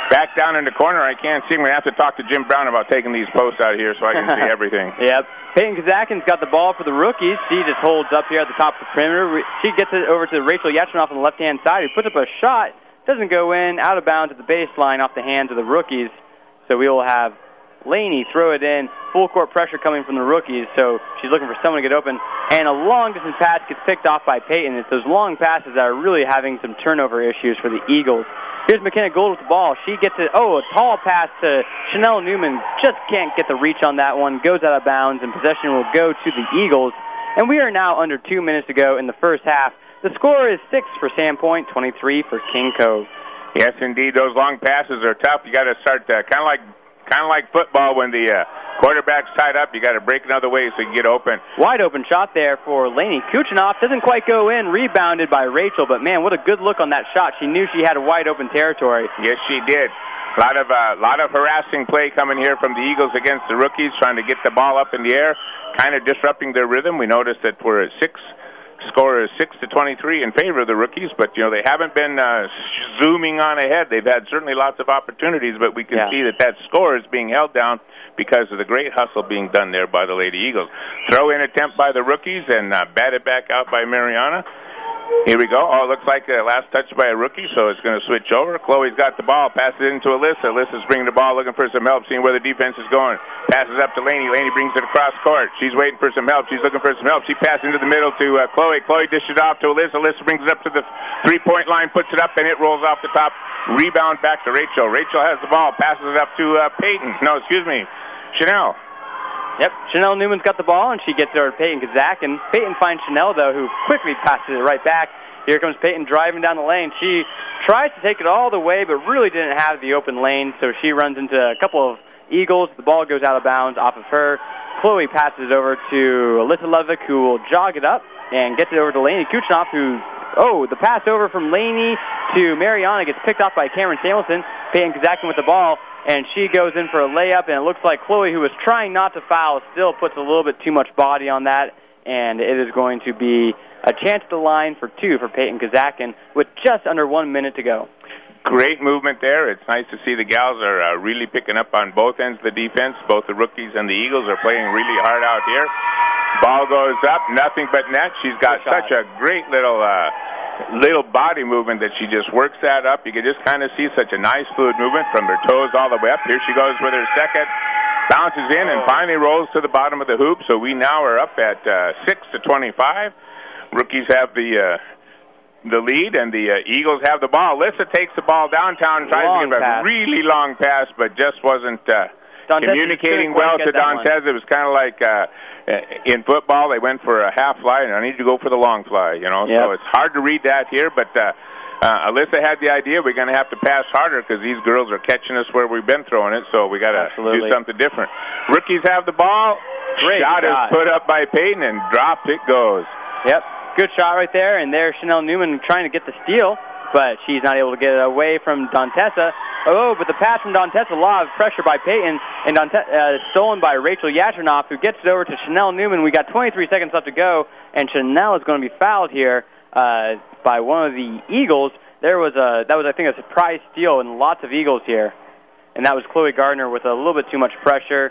back down in the corner. I can't see. I'm going to have to talk to Jim Brown about taking these posts out here so I can see everything. Yep. Peyton Kazakin's got the ball for the rookies. She just holds up here at the top of the perimeter. She gets it over to Rachel Yachanoff on the left-hand side, who puts up a shot. Doesn't go in, out of bounds at the baseline off the hands of the rookies. So we will have Laney throw it in. Full court pressure coming from the rookies, so she's looking for someone to get open. And a long-distance pass gets picked off by Peyton. It's those long passes that are really having some turnover issues for the Eagles. Here's McKenna Gould with the ball. She gets it. Oh, a tall pass to Chanel Newman. Just can't get the reach on that one. Goes out of bounds, and possession will go to the Eagles. And we are now under two minutes to go in the first half. The score is six for Sandpoint, twenty-three for King Cove. Yes, indeed. Those long passes are tough. You got to start uh, kind of like kind of like football when the uh, quarterback's tied up. You got to break another way so you can get open. Wide open shot there for Laney Kuchanoff. Doesn't quite go in. Rebounded by Rachel, but man, what a good look on that shot. She knew she had a wide open territory. Yes, she did. A lot of uh, lot of harassing play coming here from the Eagles against the rookies, trying to get the ball up in the air, kind of disrupting their rhythm. We noticed that we're at six. Score is six to twenty-three in favor of the rookies, but you know they haven't been uh, zooming on ahead. They've had certainly lots of opportunities, but we can yeah. see that that score is being held down because of the great hustle being done there by the Lady Eagles. Throw in attempt by the rookies and uh, batted back out by Mariana. Here we go. Oh, it looks like a last touch by a rookie, so it's going to switch over. Chloe's got the ball, passes it into Alyssa. Alyssa's bringing the ball, looking for some help, seeing where the defense is going. Passes up to Laney. Laney brings it across court. She's waiting for some help. She's looking for some help. She passes into the middle to uh, Chloe. Chloe dishes it off to Alyssa. Alyssa brings it up to the three-point line, puts it up, and it rolls off the top. Rebound back to Rachel. Rachel has the ball, passes it up to uh, Peyton. No, excuse me, Chanel. Yep, Chanel Newman's got the ball, and she gets it over to Peyton Kazakin. Peyton finds Chanel, though, who quickly passes it right back. Here comes Peyton driving down the lane. She tries to take it all the way, but really didn't have the open lane, so she runs into a couple of Eagles. The ball goes out of bounds off of her. Chloe passes it over to Alyssa Levick, who will jog it up and gets it over to Laney Kuchanoff, who, oh, the pass over from Laney to Mariana gets picked off by Cameron Samuelson. Peyton Kazakin with the ball, and she goes in for a layup, and it looks like Chloe, who was trying not to foul, still puts a little bit too much body on that, and it is going to be a chance at the line for two for Peyton Kazakin with just under one minute to go. Great movement there. It's nice to see the gals are uh, really picking up on both ends of the defense. Both the rookies and the Eagles are playing really hard out here. Ball goes up, nothing but net. She's got such a great little uh, little body movement that she just works that up. You can just kind of see such a nice fluid movement from her toes all the way up. Here she goes with her second. Bounces in and finally rolls to the bottom of the hoop. So we now are up at uh, six to twenty-five. Rookies have the uh, the lead, and the uh, Eagles have the ball. Alyssa takes the ball downtown, tries long to give a really long pass, but just wasn't uh, communicating well to Dantes. It was kind of like uh, in football, they went for a half fly, and I need to go for the long fly. You know, yep. So it's hard to read that here, but uh, uh, Alyssa had the idea we're going to have to pass harder because these girls are catching us where we've been throwing it, so we got to do something different. Rookies have the ball. Great shot is put up by Peyton, and dropped it goes. Yep. Good shot right there, and there's Chanel Newman trying to get the steal, but she's not able to get it away from Dantessa. Oh, but the pass from Dantessa, a lot of pressure by Peyton, and Dantessa uh, stolen by Rachel Yachanoff, who gets it over to Chanel Newman. We got twenty-three seconds left to go, and Chanel is going to be fouled here uh, by one of the Eagles. There was a that was I think a surprise steal, and lots of Eagles here, and that was Chloe Gardner with a little bit too much pressure,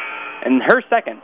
and her second.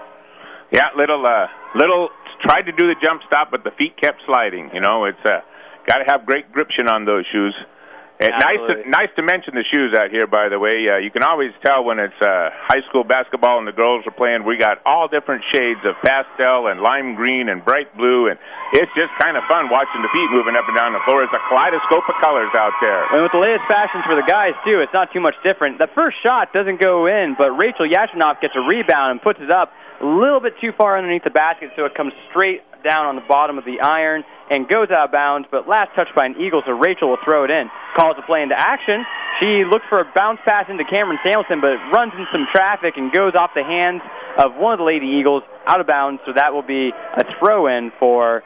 Yeah, little uh, little. Tried to do the jump stop, but the feet kept sliding. You know, it's uh, got to have great gription on those shoes. And nice to, nice to mention the shoes out here, by the way. Uh, you can always tell when it's uh, high school basketball and the girls are playing. We got all different shades of pastel and lime green and bright blue, and it's just kind of fun watching the feet moving up and down the floor. It's a kaleidoscope of colors out there. And with the latest fashions for the guys, too, it's not too much different. The first shot doesn't go in, but Rachel Yachanoff gets a rebound and puts it up a little bit too far underneath the basket, so it comes straight down on the bottom of the iron and goes out of bounds, but last touch by an Eagle, so Rachel will throw it in. Calls the play into action. She looks for a bounce pass into Cameron Samuelson, but runs into some traffic and goes off the hands of one of the Lady Eagles out of bounds, so that will be a throw-in for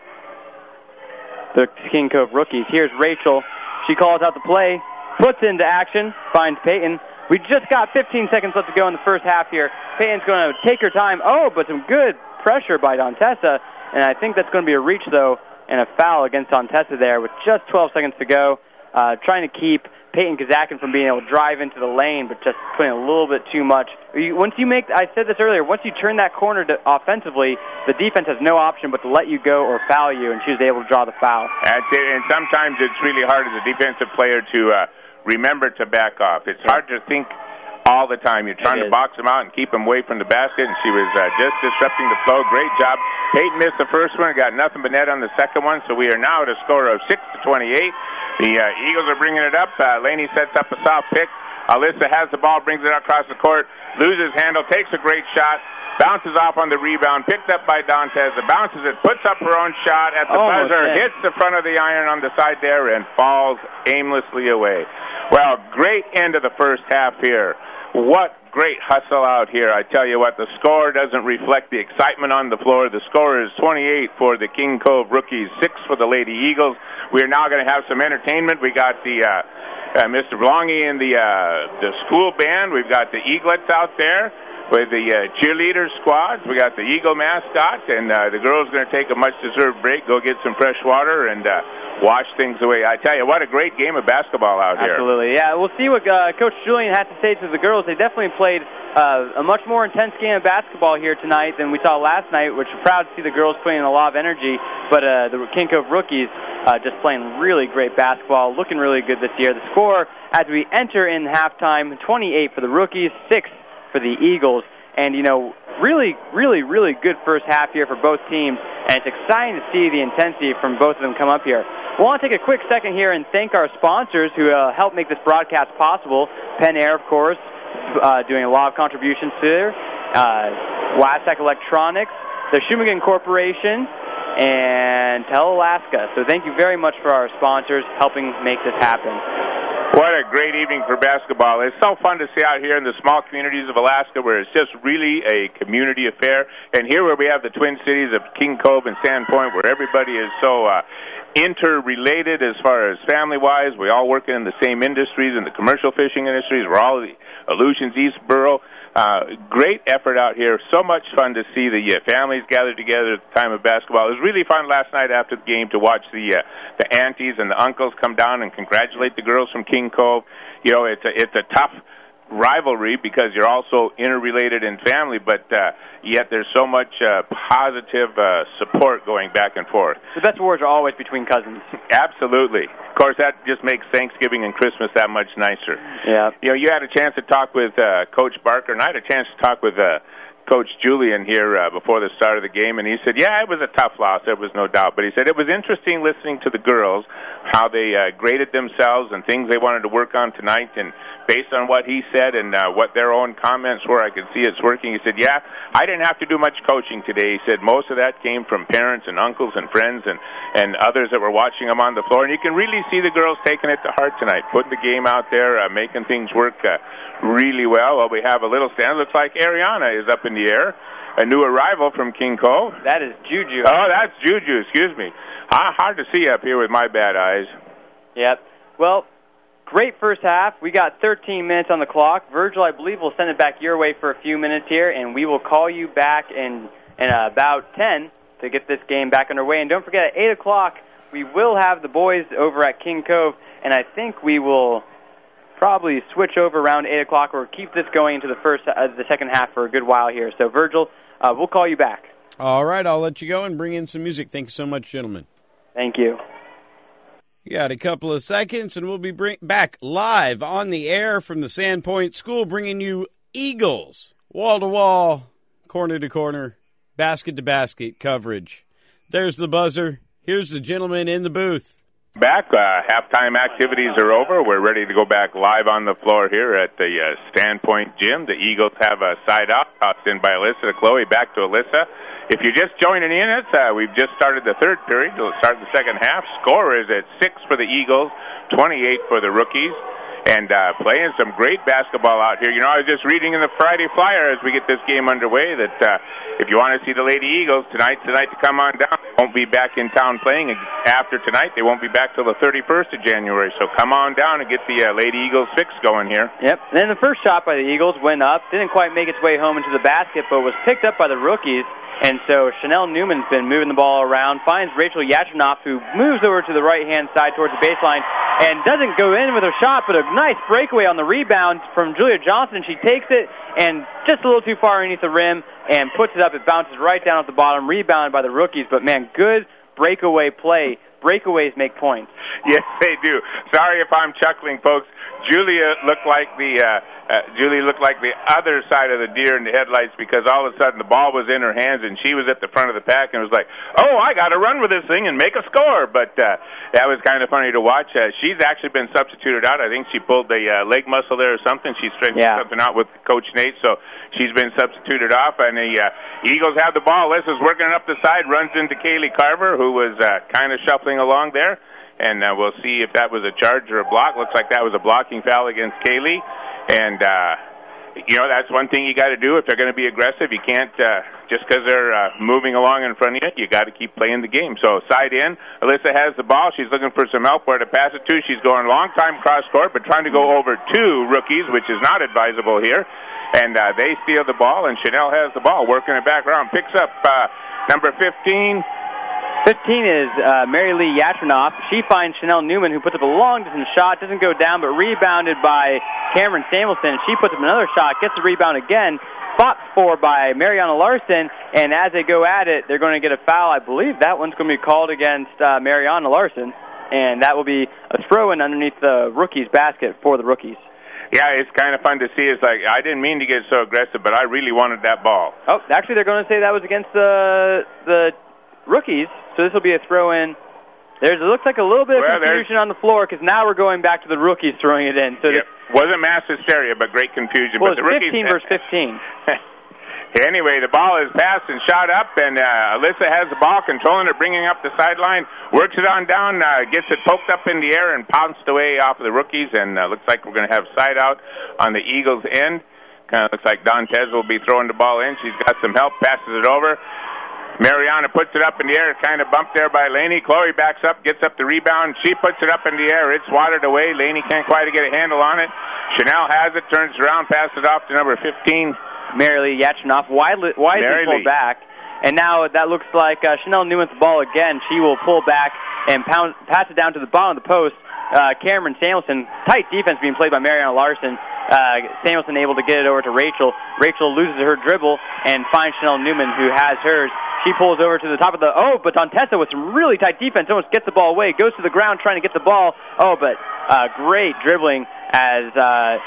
the King Cove rookies. Here's Rachel. She calls out the play, puts it into action, finds Peyton. We just got fifteen seconds left to go in the first half here. Peyton's going to take her time. Oh, but some good pressure by Dantessa, and I think that's going to be a reach, though, and a foul against Dantessa there with just twelve seconds to go, uh, trying to keep Peyton Kazakin from being able to drive into the lane, but just putting a little bit too much. You, once you make, I said this earlier, once you turn that corner to, offensively, the defense has no option but to let you go or foul you, and she was able to draw the foul. That's it, and sometimes it's really hard as a defensive player to uh, remember to back off. It's yeah. hard to think all the time. You're trying to box them out and keep them away from the basket, and she was uh, just disrupting the flow. Great job. Peyton missed the first one, got nothing but net on the second one, so we are now at a score of six to twenty-eight. The uh, Eagles are bringing it up. Uh, Laney sets up a soft pick. Alyssa has the ball, brings it across the court, loses handle, takes a great shot, bounces off on the rebound, picked up by Dantes. It bounces it, puts up her own shot at the Almost buzzer, in. hits the front of the iron on the side there, and falls aimlessly away. Well, great end of the first half here. What great hustle out here. I tell you what, the score doesn't reflect the excitement on the floor. The score is twenty-eight for the King Cove Rookies, six for the Lady Eagles. We are now going to have some entertainment. We got the uh, uh, Mister Blongy and the uh, the school band. We've got the Eaglets out there with the uh, cheerleader squads. We got the Eagle mascot, and uh, the girls are going to take a much-deserved break, go get some fresh water, and uh, wash things away. I tell you, what a great game of basketball out here. Absolutely, yeah. We'll see what uh, Coach Julian has to say to the girls. They definitely played uh, a much more intense game of basketball here tonight than we saw last night, which we're proud to see the girls putting in a lot of energy, but uh, the King Cove Rookies uh, just playing really great basketball, looking really good this year. The score, as we enter in halftime, twenty-eight for the Rookies, six for the Eagles. And, you know, really, really, really good first half here for both teams, and it's exciting to see the intensity from both of them come up here. We want to take a quick second here and thank our sponsors who uh, help make this broadcast possible. Penn Air, of course, uh, doing a lot of contributions here. Uh, Wastec Electronics, the Shumagan Corporation, and Tel-Alaska. So thank you very much for our sponsors helping make this happen. What a great evening for basketball. It's so fun to see out here in the small communities of Alaska where it's just really a community affair. And here where we have the Twin Cities of King Cove and Sandpoint, where everybody is so uh, interrelated as far as family-wise. We all working in the same industries, in the commercial fishing industries. We're all the Aleutians, Eastboro. Uh, great effort out here. So much fun to see the uh, families gathered together at the time of basketball. It was really fun last night after the game to watch the uh, the aunties and the uncles come down and congratulate the girls from King Cove. You know, it's a, it's a tough rivalry because you're also interrelated in family, but uh, yet there's so much uh, positive uh, support going back and forth. The best wars are always between cousins. Absolutely. Of course, that just makes Thanksgiving and Christmas that much nicer. Yeah. You know, you had a chance to talk with uh, Coach Barker, and I had a chance to talk with uh, Coach Julian here uh, before the start of the game, and he said, yeah, it was a tough loss, there was no doubt, but he said it was interesting listening to the girls, how they uh, graded themselves and things they wanted to work on tonight, and based on what he said and uh, what their own comments were, I could see it's working. He said, yeah, I didn't have to do much coaching today. He said most of that came from parents and uncles and friends and, and others that were watching them on the floor, and you can really see the girls taking it to heart tonight, putting the game out there, uh, making things work uh, really well. Well, we have a little stand. Looks like Ariana is up in the air, a new arrival from King Cove. That is Juju. Oh, that's Juju, excuse me. Hard to see up here with my bad eyes. Yep. Well, great first half. We got thirteen minutes on the clock. Virgil, I believe, will send it back your way for a few minutes here, and we will call you back in, in uh, about ten to get this game back underway. And don't forget, at eight o'clock, we will have the boys over at King Cove, and I think we will probably switch over around eight o'clock or keep this going into the first, uh, the second half for a good while here. So, Virgil, uh, we'll call you back. All right, I'll let you go and bring in some music. Thanks so much, gentlemen. Thank you. You got a couple of seconds, and we'll be bring- back live on the air from the Sandpoint School, bringing you Eagles, wall-to-wall, corner-to-corner, basket-to-basket coverage. There's the buzzer. Here's the gentleman in the booth. Back. Uh, halftime activities are over. We're ready to go back live on the floor here at the uh, Sandpoint Gym. The Eagles have a side out, tossed in by Alyssa to Chloe, back to Alyssa. If you're just joining in, it's, uh, we've just started the third period. We'll start the second half. Score is at six for the Eagles, twenty-eight for the Rookies. And uh, playing some great basketball out here. You know, I was just reading in the Friday Flyer as we get this game underway that uh, if you want to see the Lady Eagles tonight, tonight to come on down. They won't be back in town playing after tonight. They won't be back till the thirty-first of January. So come on down and get the uh, Lady Eagles fix going here. Yep. And then the first shot by the Eagles went up, didn't quite make its way home into the basket, but was picked up by the Rookies. And so Chanel Newman's been moving the ball around, finds Rachel Yatrinoff, who moves over to the right-hand side towards the baseline and doesn't go in with a shot, but a nice breakaway on the rebound from Julia Johnson. She takes it and just a little too far underneath the rim and puts it up. It bounces right down at the bottom, rebounded by the rookies. But, man, good breakaway play. Breakaways make points. Yes, they do. Sorry if I'm chuckling, folks. Julia looked like the uh, uh, Julia looked like the other side of the deer in the headlights because all of a sudden the ball was in her hands and she was at the front of the pack and was like, "Oh, I got to run with this thing and make a score." But uh, that was kind of funny to watch. Uh, she's actually been substituted out. I think she pulled the uh, leg muscle there or something. She straightened yeah. something out with Coach Nate, so she's been substituted off. And the uh, Eagles have the ball. Liz is working up the side, runs into Kaylee Carver, who was uh, kind of shuffling along there. And uh, we'll see if that was a charge or a block. Looks like that was a blocking foul against Kaylee. And, uh, you know, that's one thing you got to do if they're going to be aggressive. You can't, uh, just because they're uh, moving along in front of you, you got to keep playing the game. So side in, Alyssa has the ball. She's looking for some help where to pass it to. She's going long time cross court, but trying to go over two rookies, which is not advisable here. And uh, they steal the ball, and Chanel has the ball, working it back around. Picks up uh, number fifteen. fifteen is uh, Mary Lee Yatrinoff. She finds Chanel Newman, who puts up a long-distance shot, doesn't go down, but rebounded by Cameron Samuelson. She puts up another shot, gets the rebound again, fought for by Mariana Larson, and as they go at it, they're going to get a foul. I believe that one's going to be called against uh, Mariana Larson, and that will be a throw-in underneath the rookies' basket for the rookies. Yeah, it's kind of fun to see. It's like, I didn't mean to get so aggressive, but I really wanted that ball. Oh, actually, they're going to say that was against the the rookies, so this will be a throw-in. There's, it looks like a little bit of well, confusion on the floor because now we're going back to the rookies throwing it in. So yep. Wasn't mass hysteria, but great confusion. Well, but it's the rookies, fifteen versus fifteen. Anyway, the ball is passed and shot up, and uh, Alyssa has the ball, controlling it, bringing up the sideline, works it on down, uh, gets it poked up in the air and pounced away off of the rookies, and uh, looks like we're going to have side out on the Eagles' end. Kind of looks like Dantes will be throwing the ball in. She's got some help, passes it over. Mariana puts it up in the air, kind of bumped there by Laney. Chloe backs up, gets up the rebound. She puts it up in the air. It's watered away. Laney can't quite get a handle on it. Chanel has it, turns around, passes it off to number fifteen. Mary Lee Yatrinoff, widely, widely pulled back. And now that looks like uh, Chanel Newman's the ball again. She will pull back and pound, pass it down to the bottom of the post. Uh, Cameron Samuelson, tight defense being played by Mariana Larson. Uh, Samuelson able to get it over to Rachel. Rachel loses her dribble and finds Chanel Newman, who has hers. She pulls over to the top of the, oh, but Dontessa with some really tight defense almost gets the ball away, goes to the ground trying to get the ball. Oh, but uh, great dribbling as, uh,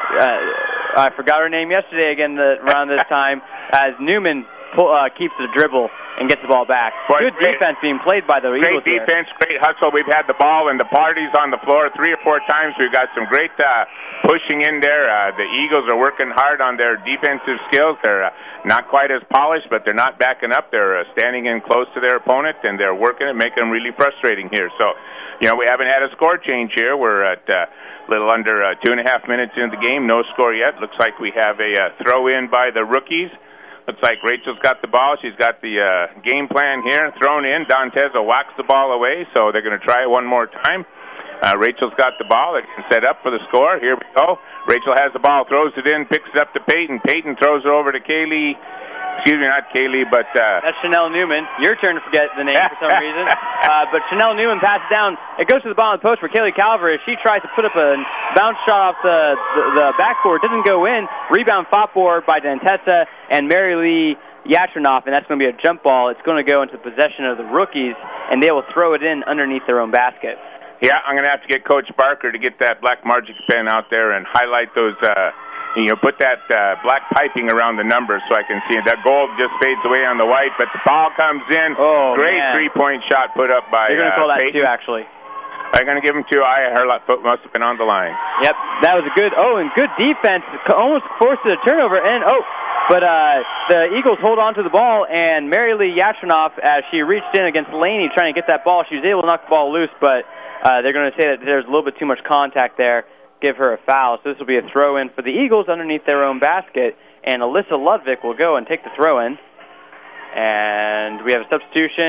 uh, I forgot her name yesterday again the, around this time, as Newman pull, uh, keeps the dribble and gets the ball back. Boy, good great, defense being played by the Eagles. Great defense, there. Great hustle. We've had the ball and the parties on the floor three or four times. We've got some great uh, pushing in there. Uh, the Eagles are working hard on their defensive skills. They're uh, not quite as polished, but they're not backing up. They're uh, standing in close to their opponent, and they're working it, making them really frustrating here. So, you know, we haven't had a score change here. We're at a uh, little under uh, two and a half minutes into the game. No score yet. Looks like we have a uh, throw-in by the rookies. Looks like Rachel's got the ball. She's got the uh, game plan here. Thrown in. Dantes whacks the ball away, so they're going to try it one more time. Uh, Rachel's got the ball. They can set up for the score. Here we go. Rachel has the ball, throws it in, picks it up to Peyton. Peyton throws it over to Kaylee. Excuse me, not Kaylee, but... Uh, That's Chanel Newman. Your turn to forget the name for some reason. Uh, but Chanel Newman passes down. It goes to the bottom of the post for Kaylee Calvert. She tries to put up a bounce shot off the, the, the backboard. Doesn't go in. Rebound fought for by Dantessa and Mary Lee Yatrinoff, and that's going to be a jump ball. It's going to go into the possession of the rookies, and they will throw it in underneath their own basket. Yeah, I'm going to have to get Coach Barker to get that black Magic pen out there and highlight those... Uh, You know, put that uh, black piping around the numbers so I can see it. That gold just fades away on the white, but the ball comes in. Oh, Great man. three-point shot put up by They're going to uh, call that Peyton. too, actually. I'm going to give him two. I her foot must have been on the line. Yep, that was a good. Oh, and good defense. Almost forced a turnover, and oh, but uh, the Eagles hold on to the ball, and Mary Lee Yatrinoff, as she reached in against Laney trying to get that ball, she was able to knock the ball loose, but uh, they're going to say that there's a little bit too much contact there. Give her a foul. So this will be a throw-in for the Eagles underneath their own basket, and Alyssa Ludvik will go and take the throw-in. And we have a substitution.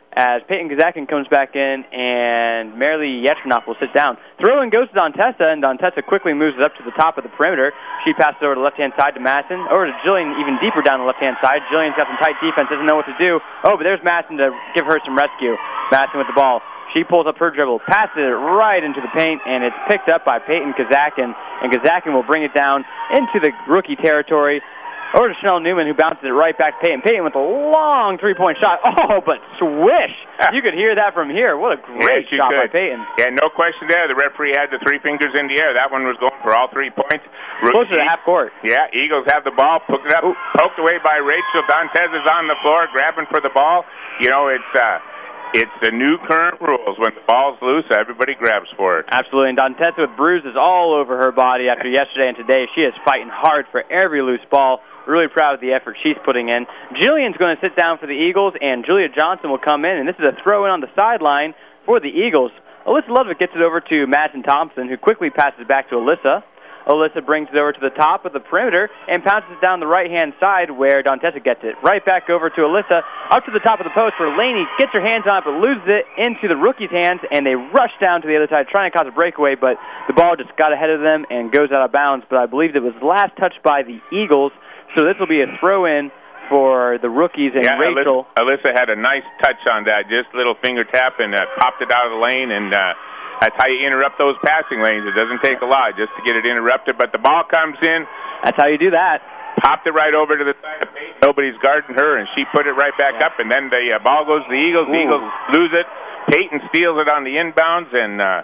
as Peyton Kazakin comes back in, and Marilee Yetchinoff will sit down. Throw-in goes to Dontessa, and Dontessa quickly moves it up to the top of the perimeter. She passes over to the left-hand side to Madison, over to Jillian, even deeper down the left-hand side. Jillian's got some tight defense, doesn't know what to do. Oh, but there's Madison to give her some rescue. Madison with the ball. She pulls up her dribble, passes it right into the paint, and it's picked up by Peyton Kazakin, and Kazakin will bring it down into the rookie territory. Over to Chanel Newman, who bounces it right back to Peyton. Peyton with a long three-point shot. Oh, but swish! You could hear that from here. What a great yeah, shot could. by Peyton. Yeah, no question there. The referee had the three fingers in the air. That one was going for all three points. Close to the half court. Yeah, Eagles have the ball. Poked it up, Ooh. poked away by Rachel. Dontez is on the floor, grabbing for the ball. You know, it's... uh It's the new current rules. When the ball's loose, everybody grabs for it. Absolutely. And Dontessa with bruises all over her body after yesterday and today. She is fighting hard for every loose ball. Really proud of the effort she's putting in. Jillian's going to sit down for the Eagles, and Julia Johnson will come in. And this is a throw-in on the sideline for the Eagles. Alyssa Ludwig gets it over to Madison Thompson, who quickly passes it back to Alyssa. Alyssa brings it over to the top of the perimeter and pounces it down the right-hand side where Dontessa gets it. Right back over to Alyssa, up to the top of the post where Laney gets her hands on it but loses it into the rookie's hands, and they rush down to the other side trying to cause a breakaway, but the ball just got ahead of them and goes out of bounds. But I believe it was last touched by the Eagles, so this will be a throw-in for the rookies and yeah, Rachel. Alyssa, Alyssa had a nice touch on that, just a little finger tap, and uh, popped it out of the lane, and uh, that's how you interrupt those passing lanes. It doesn't take a lot just to get it interrupted, but the ball comes in. That's how you do that. Popped it right over to the side of Peyton. Nobody's guarding her, and she put it right back yeah. up, and then the uh, ball goes to the Eagles. Ooh. The Eagles lose it. Peyton steals it on the inbounds, and uh,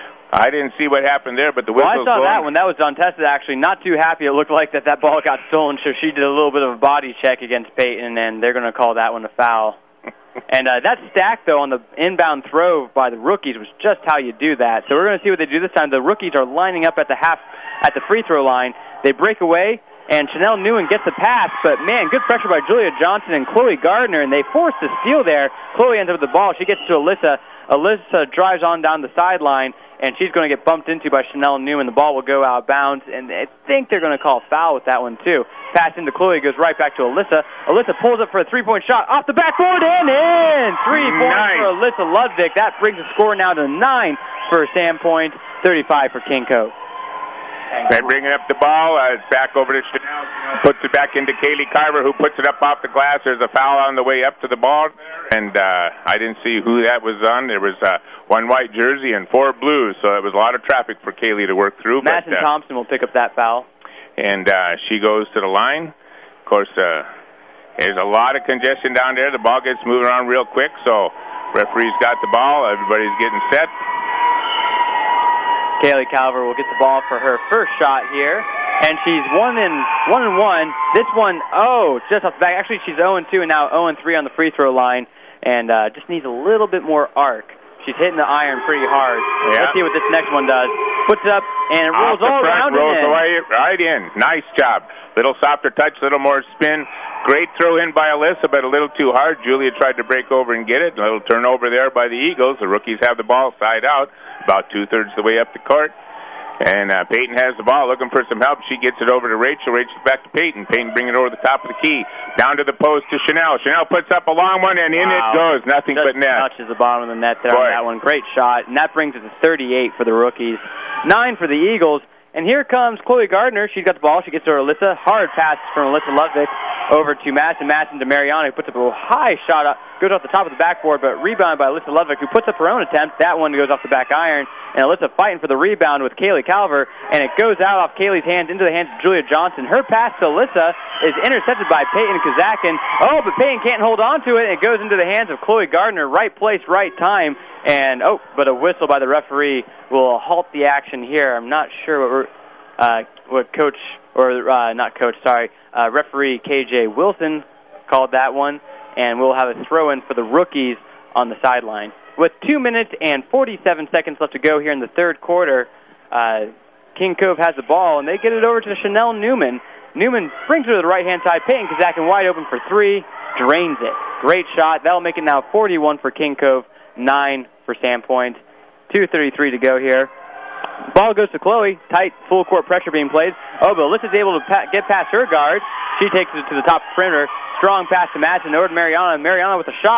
I didn't see what happened there, but the whistle well, I saw going. that one. That was Dontessa actually not too happy. It looked like that, that ball got stolen, so she did a little bit of a body check against Peyton, and they're going to call that one a foul. And uh, that stack, though, on the inbound throw by the rookies was just how you do that. So we're going to see what they do this time. The rookies are lining up at the half, at the free throw line. They break away, and Chanel Newman gets the pass. But, man, good pressure by Julia Johnson and Chloe Gardner, and they force the steal there. Chloe ends up with the ball. She gets to Alyssa. Alyssa drives on down the sideline, and she's going to get bumped into by Chanel Newman. The ball will go out of bounds, and I think they're going to call a foul with that one, too. Pass into Chloe, goes right back to Alyssa. Alyssa pulls up for a three-point shot off the backboard and in! Three nice. points for Alyssa Ludwig. That brings the score now to nine for Sandpoint, thirty-five for King Cove. They're bringing up the ball. Uh, it's back over to Chanel. Puts it back into Kaylee Carver, who puts it up off the glass. There's a foul on the way up to the ball. And uh, I didn't see who that was on. There was uh, one white jersey and four blues, so it was a lot of traffic for Kaylee to work through. Madison but, uh, Thompson will pick up that foul. And uh, she goes to the line. Of course, uh, there's a lot of congestion down there. The ball gets moving around real quick, so referee's got the ball. Everybody's getting set. Kaylee Calver will get the ball for her first shot here, and she's one and one and one. This one, oh, just off the back. Actually, she's zero and two, and now zero and three on the free throw line, and uh, just needs a little bit more arc. She's hitting the iron pretty hard. Yeah. Let's see what this next one does. Puts it up, and it rolls all around rolls and in. Away, right in. Nice job. Little softer touch, little more spin. Great throw in by Alyssa, but a little too hard. Julia tried to break over and get it. A little turnover there by the Eagles. The rookies have the ball side out, about two-thirds of the way up the court. And uh, Peyton has the ball, looking for some help. She gets it over to Rachel. Rachel back to Peyton. Peyton bringing it over the top of the key. Down to the post to Chanel. Chanel puts up a long one, and in wow. it goes. Nothing Just but net. Touches the bottom of the net there on that one. Great shot. And that brings it to thirty-eight for the rookies. Nine for the Eagles. And here comes Chloe Gardner. She's got the ball. She gets to Alyssa. Hard pass from Alyssa Ludwig over to Madison. Madison to Mariana, who puts up a high shot up. Goes off the top of the backboard, but rebounded by Alyssa Ludwig, who puts up her own attempt. That one goes off the back iron. And Alyssa fighting for the rebound with Kaylee Calver. And it goes out off Kaylee's hands into the hands of Julia Johnson. Her pass to Alyssa is intercepted by Peyton Kazakin. Oh, but Peyton can't hold on to it. And it goes into the hands of Chloe Gardner. Right place, right time. And, oh, but a whistle by the referee will halt the action here. I'm not sure what we're... Uh, what coach, or uh, not coach, sorry, uh, referee K J Wilson called that one, and we'll have a throw-in for the rookies on the sideline. With two minutes and forty-seven seconds left to go here in the third quarter, uh, King Cove has the ball, and they get it over to Chanel Newman. Newman brings it to the right-hand side. Peyton Kazakin wide open for three, drains it. Great shot. That'll make it now forty-one for King Cove, nine for Sandpoint. two thirty-three to go here. Ball goes to Chloe. Tight full court pressure being played. Oh, but Alyssa's able to pa- get past her guard. She takes it to the top perimeter. Strong pass to Madison over to Mariana. Mariana with a shot.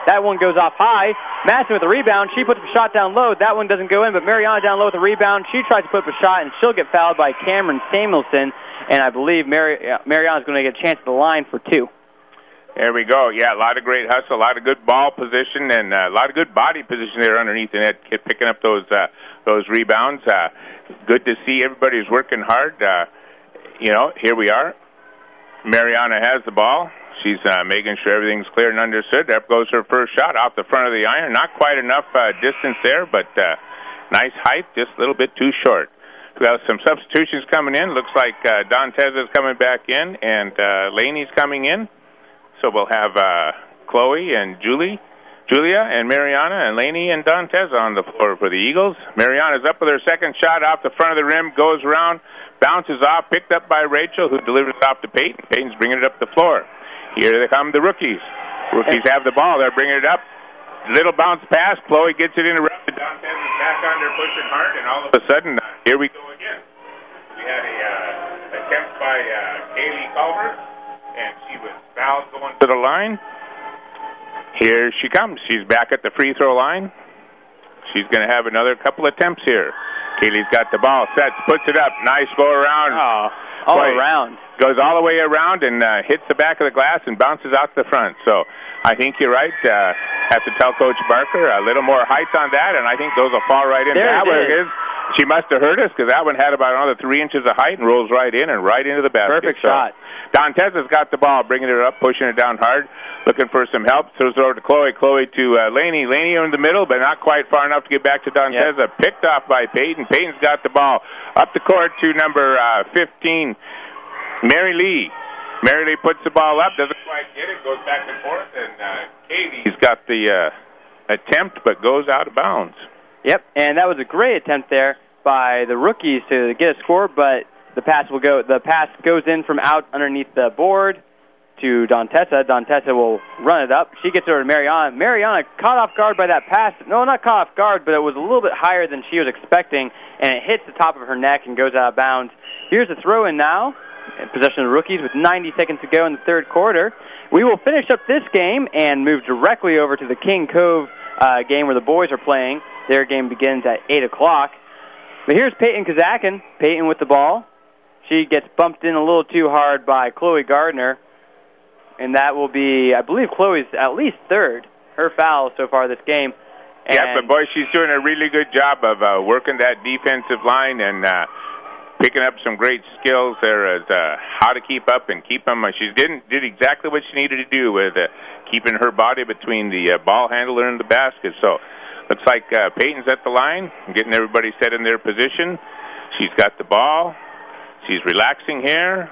That one goes off high. Madison with the rebound. She puts a shot down low. That one doesn't go in, but Mariana down low with the rebound. She tries to put up a shot, and she'll get fouled by Cameron Samuelson. And I believe Mari- Mariana's going to get a chance at the line for two. There we go. Yeah, a lot of great hustle, a lot of good ball position, and uh, a lot of good body position there underneath the net, picking up those uh, those rebounds. Uh, good to see everybody's working hard. Uh, you know, here we are. Mariana has the ball. She's uh, making sure everything's clear and understood. Up goes her first shot off the front of the iron. Not quite enough uh, distance there, but uh, nice height, just a little bit too short. We have some substitutions coming in. Looks like uh, Dantes is coming back in, and uh, Laney's coming in. So we'll have uh, Chloe and Julie, Julia and Mariana and Laney and Dantes on the floor for the Eagles. Mariana's up with her second shot off the front of the rim, goes around, bounces off, picked up by Rachel, who delivers it off to Peyton. Peyton's bringing it up the floor. Here they come, the rookies. Rookies have the ball. They're bringing it up. Little bounce pass. Chloe gets it interrupted. Dantes is back on there pushing hard, and all of a sudden, uh, here we go again. We had a uh, attempt by uh, Kaylee Culver, and she was fouled going to the line. Here she comes. She's back at the free throw line. She's going to have another couple attempts here. Kaylee's got the ball, sets, puts it up. Nice go around. Oh, all Boy, around. Goes all the way around and uh, hits the back of the glass and bounces out the front. So I think you're right. Uh, have to tell Coach Barker a little more height on that, and I think those will fall right in. There that it one is. is. She must have heard us because that one had about another three inches of height and rolls right in and right into the basket. Perfect so, shot. Dantes has got the ball, bringing it up, pushing it down hard, looking for some help. Throws it over to Chloe. Chloe to uh, Laney. Laney in the middle, but not quite far enough to get back to Dantes. Yep. Picked off by Peyton. Peyton's got the ball up the court to number uh, fifteen, Mary Lee. Mary Lee puts the ball up, doesn't quite get it, goes back and forth, and uh, Katie's got the uh, attempt, but goes out of bounds. Yep, and that was a great attempt there by the rookies to get a score, but the pass will go. The pass goes in from out underneath the board to Dantessa. Dantessa will run it up. She gets over to Mariana. Mariana caught off guard by that pass. No, not caught off guard, but it was a little bit higher than she was expecting, and it hits the top of her neck and goes out of bounds. Here's a throw-in now. In possession of the rookies with ninety seconds to go in the third quarter. We will finish up this game and move directly over to the King Cove uh, game where the boys are playing. Their game begins at eight o'clock. But here's Peyton Kazakin. Peyton with the ball. She gets bumped in a little too hard by Chloe Gardner. And that will be, I believe, Chloe's at least third. Her foul so far this game. And yeah, but boy, she's doing a really good job of uh, working that defensive line and uh, picking up some great skills there as uh, how to keep up and keep them. Uh, she didn't did exactly what she needed to do with uh, keeping her body between the uh, ball handler and the basket. So looks like uh, Peyton's at the line, getting everybody set in their position. She's got the ball. She's relaxing here.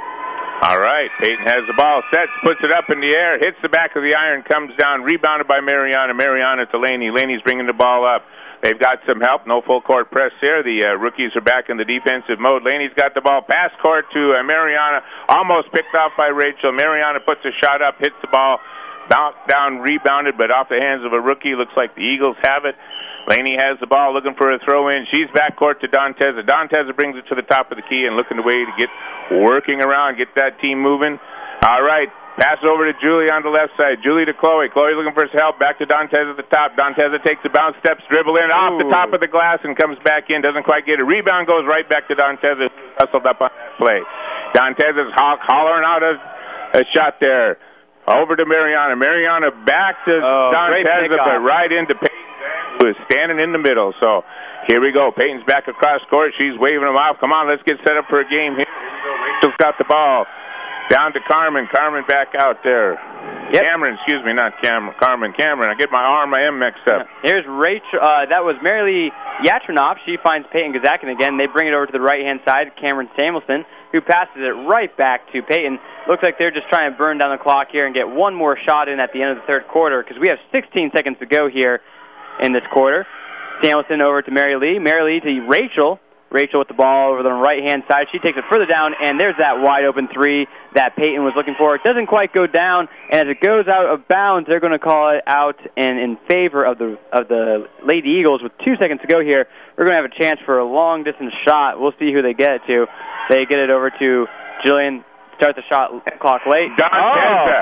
All right, Peyton has the ball, sets, puts it up in the air, hits the back of the iron, comes down, rebounded by Mariana. Mariana to Laney. Laney's bringing the ball up. They've got some help. No full court press there. The uh, rookies are back in the defensive mode. Laney's got the ball. Pass court to uh, Mariana. Almost picked off by Rachel. Mariana puts a shot up, hits the ball, bounced down, rebounded, but off the hands of a rookie. Looks like the Eagles have it. Laney has the ball, looking for a throw-in. She's back court to Danteza. Danteza brings it to the top of the key and looking the way to get working around, get that team moving. All right. Pass over to Julie on the left side. Julie to Chloe. Chloe looking for his help. Back to Danteza at the top. Danteza takes a bounce, steps, dribble in off the top of the glass and comes back in. Doesn't quite get it. Rebound goes right back to Danteza. Hustled up on that play. Danteza's ho- hollering out a, a shot there. Over to Mariana. Mariana back to oh, Danteza, but right into Peyton, who is standing in the middle. So here we go. Peyton's back across court. She's waving him off. Come on, let's get set up for a game here. Rachel's got the ball. Down to Carmen. Carmen back out there. Yep. Cameron, excuse me, not Cam- Carmen. Cameron. I get my R and my M mixed up. Here's Rachel. Uh, that was Mary Lee Yatranoff. She finds Peyton Kazakin again. They bring it over to the right-hand side. Cameron Samuelson, who passes it right back to Peyton. Looks like they're just trying to burn down the clock here and get one more shot in at the end of the third quarter because we have sixteen seconds to go here in this quarter. Samuelson over to Mary Lee. Mary Lee to Rachel. Rachel with the ball over the right-hand side. She takes it further down, and there's that wide-open three that Peyton was looking for. It doesn't quite go down, and as it goes out of bounds, they're going to call it out and in favor of the of the Lady Eagles. With two seconds to go here, we're going to have a chance for a long-distance shot. We'll see who they get it to. They get it over to Jillian. Start the shot clock late. Danteza. Oh.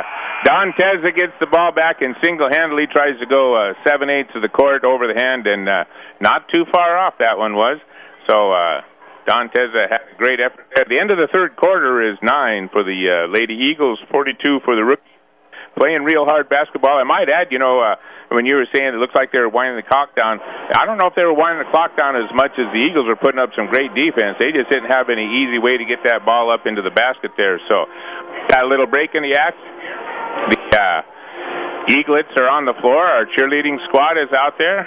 Donteza gets the ball back and single-handedly tries to go uh, seven-eighths of the court over the hand, and uh, not too far off that one was. So uh, Donteza had a great effort there. The end of the third quarter is nine for the uh, Lady Eagles, forty-two for the rookies. Playing real hard basketball. I might add, you know, uh, when you were saying it looks like they were winding the clock down, I don't know if they were winding the clock down as much as the Eagles were putting up some great defense. They just didn't have any easy way to get that ball up into the basket there. So, got a little break in the action. The uh, Eaglets are on the floor. Our cheerleading squad is out there.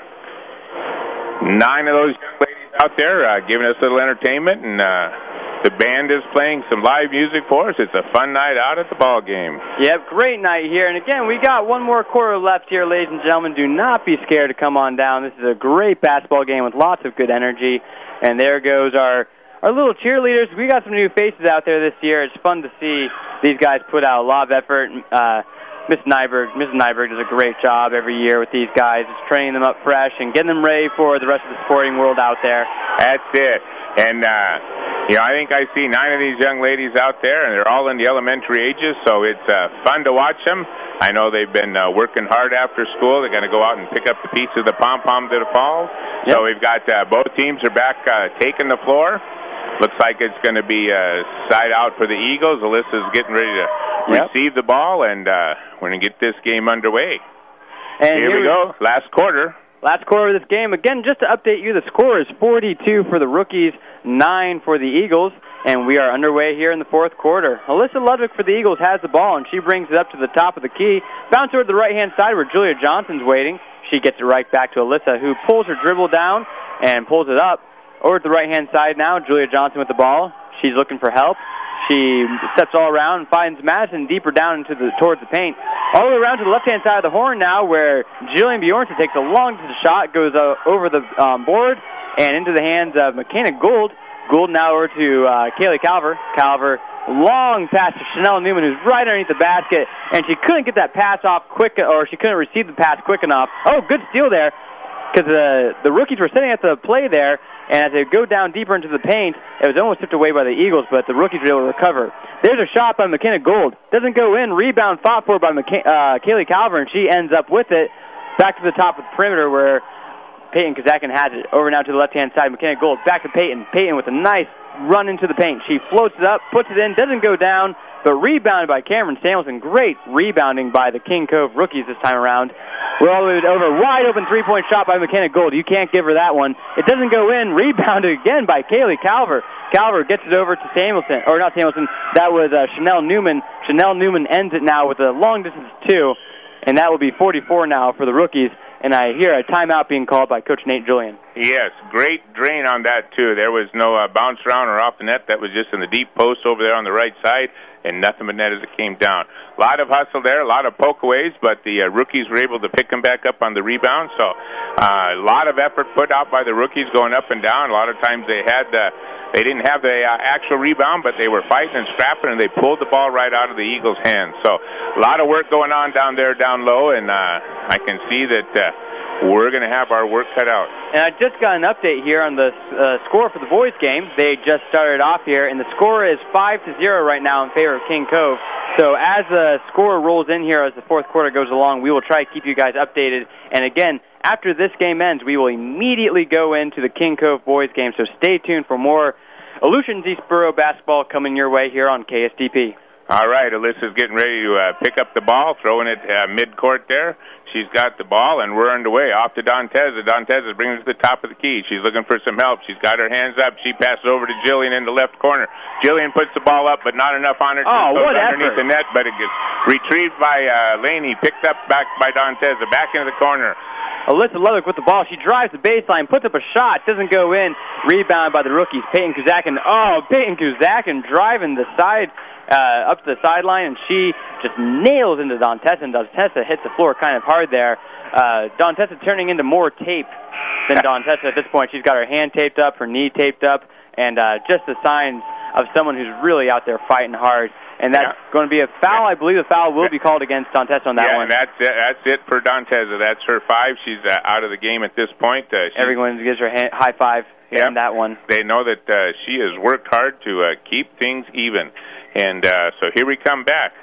Nine of those young ladies out there uh, giving us a little entertainment, and uh, the band is playing some live music for us. It's a fun night out at the ball game. Yep, great night here. And again, we got one more quarter left here, ladies and gentlemen. Do not be scared to come on down. This is a great basketball game with lots of good energy. And there goes our our little cheerleaders. We got some new faces out there this year. It's fun to see these guys put out a lot of effort. Uh, Miss Nyberg, Missus Nyberg does a great job every year with these guys, just training them up fresh and getting them ready for the rest of the sporting world out there. That's it. And, uh, you know, I think I see nine of these young ladies out there, and they're all in the elementary ages, so it's uh, fun to watch them. I know they've been uh, working hard after school. They're going to go out and pick up the piece of the pom-pom to the falls. Yep. So we've got uh, both teams are back uh, taking the floor. Looks like it's going to be uh, side out for the Eagles. Alyssa's getting ready to yep. receive the ball, and uh, we're going to get this game underway. And here, here we go, last quarter. Last quarter of this game. Again, just to update you, the score is forty-two for the rookies, nine for the Eagles, and we are underway here in the fourth quarter. Alyssa Ludwig for the Eagles has the ball, and she brings it up to the top of the key. Bounce toward the right-hand side where Julia Johnson's waiting. She gets it right back to Alyssa, who pulls her dribble down and pulls it up. Over to the right-hand side now, Julia Johnson with the ball. She's looking for help. She steps all around and finds Madison deeper down into the towards the paint. All the way around to the left-hand side of the horn now, where Jillian Bjornson takes a long shot, goes uh, over the um, board and into the hands of McKenna Gould. Gould now over to uh, Kaylee Calver. Calver, long pass to Chanel Newman, who's right underneath the basket, and she couldn't get that pass off quick, or she couldn't receive the pass quick enough. Oh, good steal there, because the the rookies were sitting at the play there. And as they go down deeper into the paint, it was almost tipped away by the Eagles, but the rookies were able to recover. There's a shot by McKenna Gould. Doesn't go in. Rebound fought for by McK- uh, Kaylee Calver, and she ends up with it back to the top of the perimeter where Peyton Kazakin has it. Over now to the left-hand side, McKenna Gould. Back to Peyton. Peyton with a nice run into the paint. She floats it up, puts it in, doesn't go down, but rebounded by Cameron Samuelson. Great rebounding by the King Cove rookies this time around. We're all the way over. Wide open three-point shot by McKenna Gould. You can't give her that one. It doesn't go in. Rebounded again by Kaylee Calver. Calver gets it over to Samuelson. Or not Samuelson. That was uh, Chanel Newman. Chanel Newman ends it now with a long distance two. And that will be forty-four now for the rookies. And I hear a timeout being called by Coach Nate Julian. Yes, great drain on that, too. There was no uh, bounce around or off the net. That was just in the deep post over there on the right side, and nothing but net as it came down. A lot of hustle there, a lot of pokeaways, but the uh, rookies were able to pick them back up on the rebound. So uh, a lot of effort put out by the rookies going up and down. A lot of times they had uh, they didn't have the uh, actual rebound, but they were fighting and scrapping, and they pulled the ball right out of the Eagles' hands. So a lot of work going on down there, down low, and uh, I can see that uh, we're going to have our work cut out. And I just got an update here on the uh, score for the boys' game. They just started off here, and the score is five to zero right now in favor of King Cove. So as the score rolls in here, as the fourth quarter goes along, we will try to keep you guys updated. And again, after this game ends, we will immediately go into the King Cove boys' game. So stay tuned for more Aleutians Eastboro basketball coming your way here on K S D P. All right, Alyssa's getting ready to uh, pick up the ball, throwing it uh, mid-court there. She's got the ball, and we're underway. Off to Donteza. Donteza brings it to the top of the key. She's looking for some help. She's got her hands up. She passes over to Jillian in the left corner. Jillian puts the ball up, but not enough on her. Oh, what underneath effort. the net, but it gets retrieved by uh, Laney, picked up back by Donteza, back into the corner. Alyssa Ludwig with the ball. She drives the baseline, puts up a shot, doesn't go in. Rebound by the rookies. Peyton Kuzakin. Oh, Peyton Kuzakin driving the side, uh, up to the sideline, and she just nails into Dontessa, and Dontessa hits the floor kind of hard there. Uh, Dontessa turning into more tape than Dontessa at this point. She's got her hand taped up, her knee taped up, and uh, just the signs of someone who's really out there fighting hard. And that's yeah. going to be a foul. I believe the foul will be called against Dontessa on that yeah, one. Yeah, and that's it, that's it for Dontessa. That's her five. She's uh, out of the game at this point. Uh, Everyone gives her hand, high five yeah, in that one. They know that uh, she has worked hard to uh, keep things even. And uh, so here we come back.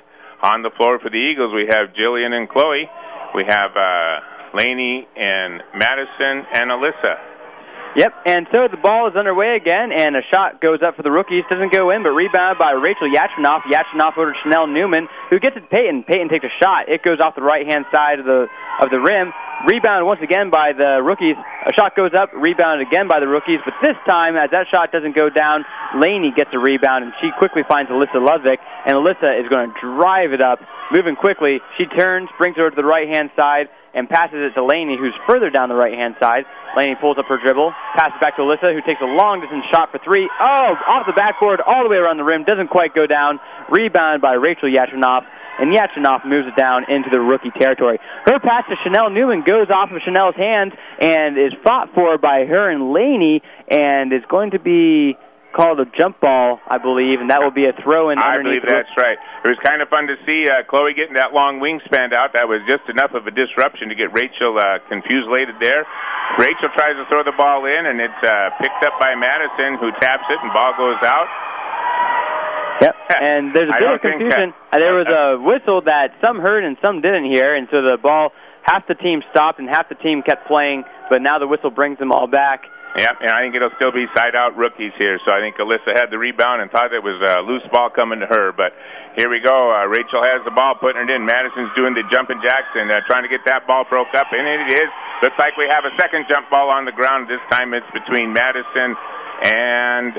on the floor for the Eagles, we have Jillian and Chloe. We have uh, Lainey and Madison and Alyssa. Yep, and so the ball is underway again, and a shot goes up for the rookies. Doesn't go in, but rebounded by Rachel Yachinoff. Yachinoff over to Chanel Newman, who gets it to Peyton. Peyton takes a shot. It goes off the right-hand side of the of the rim. Rebounded once again by the rookies. A shot goes up, rebounded again by the rookies, but this time, as that shot doesn't go down, Lainey gets a rebound, and she quickly finds Alyssa Ludwig, and Alyssa is going to drive it up, moving quickly. She turns, brings it over to the right-hand side, and passes it to Lainey, who's further down the right-hand side. Lainey pulls up her dribble, passes back to Alyssa, who takes a long-distance shot for three. Oh, off the backboard, all the way around the rim, doesn't quite go down. Rebounded by Rachel Yachinoff, and Yachinoff moves it down into the rookie territory. Her pass to Chanel Newman goes off of Chanel's hands and is fought for by her and Lainey, and is going to be called a jump ball, I believe, and that will be a throw-in I underneath. believe that's right. It was kind of fun to see uh, Chloe getting that long wingspan out. That was just enough of a disruption to get Rachel uh, confused later there. Rachel tries to throw the ball in, and it's uh, picked up by Madison, who taps it, and ball goes out. Yep, and there's a bit of confusion. That, there was a whistle that some heard and some didn't hear, and so the ball, half the team stopped and half the team kept playing, but now the whistle brings them all back. Yeah, and I think it'll still be side-out rookies here. So I think Alyssa had the rebound and thought it was a loose ball coming to her. But here we go. Uh, Rachel has the ball, putting it in. Madison's doing the jumping jacks and uh, trying to get that ball broke up, and it is. Looks like we have a second jump ball on the ground. This time it's between Madison and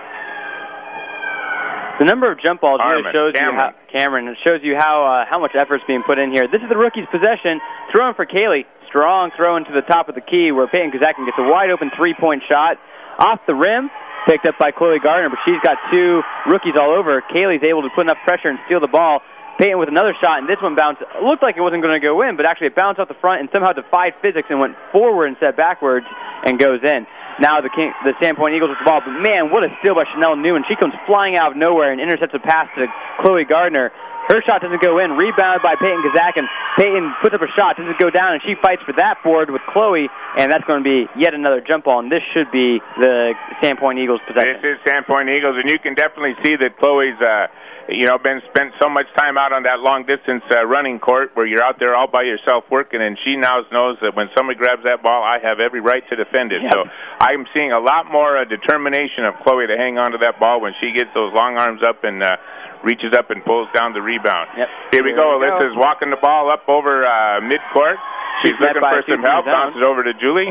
the number of jump balls Armin. really shows Cameron. you how Cameron. It shows you how uh, how much effort's being put in here. This is the rookie's possession. Throwing for Kaylee. Strong throw into the top of the key where Peyton Kazakin gets a wide-open three-point shot off the rim, picked up by Chloe Gardner, but she's got two rookies all over. Kaylee's able to put enough pressure and steal the ball. Peyton with another shot, and this one bounced. It looked like it wasn't going to go in, but actually it bounced off the front and somehow defied physics and went forward instead of backwards and goes in. Now the King, the Sandpoint Eagles with the ball, but man, what a steal by Chanel Newman. She comes flying out of nowhere and intercepts a pass to Chloe Gardner. Her shot doesn't go in, rebounded by Peyton Kazakin. Peyton puts up a shot, doesn't go down, and she fights for that board with Chloe, and that's going to be yet another jump ball, and this should be the Sandpoint Eagles' possession. This is Sandpoint Eagles, and you can definitely see that Chloe's, uh, you know, been spent so much time out on that long-distance uh, running court where you're out there all by yourself working, and she now knows that when somebody grabs that ball, I have every right to defend it. Yep. So I'm seeing a lot more uh, determination of Chloe to hang on to that ball when she gets those long arms up and uh, reaches up and pulls down the rebound. Yep. Here we Here go. We Alyssa's go. walking the ball up over uh, midcourt. She's, She's looking for some help. Bounces over to Julie.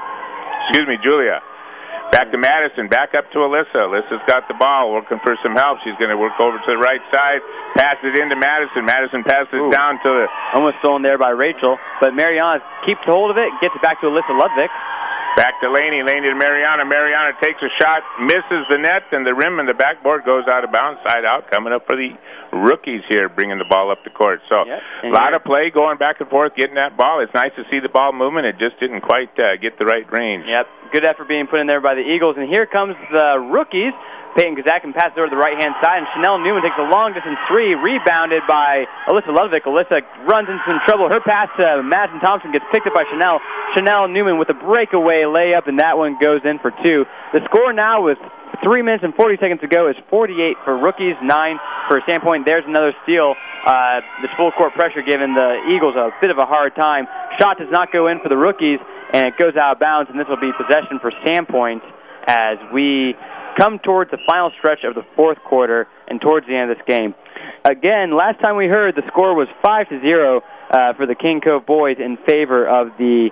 Excuse me, Julia. Back to Madison. Back up to Alyssa. Alyssa's got the ball, looking for some help. She's going to work over to the right side. Passes into Madison. Madison passes Ooh. down to the... Almost stolen there by Rachel. But Mariana keeps hold of it, gets it back to Alyssa Ludwig. Back to Lainey. Lainey to Mariana. Mariana takes a shot, misses the net, and the rim and the backboard goes out of bounds, side out, coming up for the rookies here, bringing the ball up the court. So yep. a lot of play going back and forth, getting that ball. It's nice to see the ball moving. It just didn't quite uh, get the right range. Yep, good effort being put in there by the Eagles. And here comes the rookies. Peyton Kazakin passes over to the right-hand side, and Chanel Newman takes a long-distance three, rebounded by Alyssa Ludwig. Alyssa runs into some trouble. Her pass to Madison Thompson gets picked up by Chanel. Chanel Newman with a breakaway layup, and that one goes in for two. The score now with three minutes and forty seconds to go is forty-eight for rookies, nine for Sandpoint. There's another steal. Uh, this full-court pressure giving the Eagles a bit of a hard time. Shot does not go in for the rookies, and it goes out of bounds, and this will be possession for Sandpoint as we come towards the final stretch of the fourth quarter and towards the end of this game. Again, last time we heard, the score was five to zero uh, for the King Cove boys in favor of the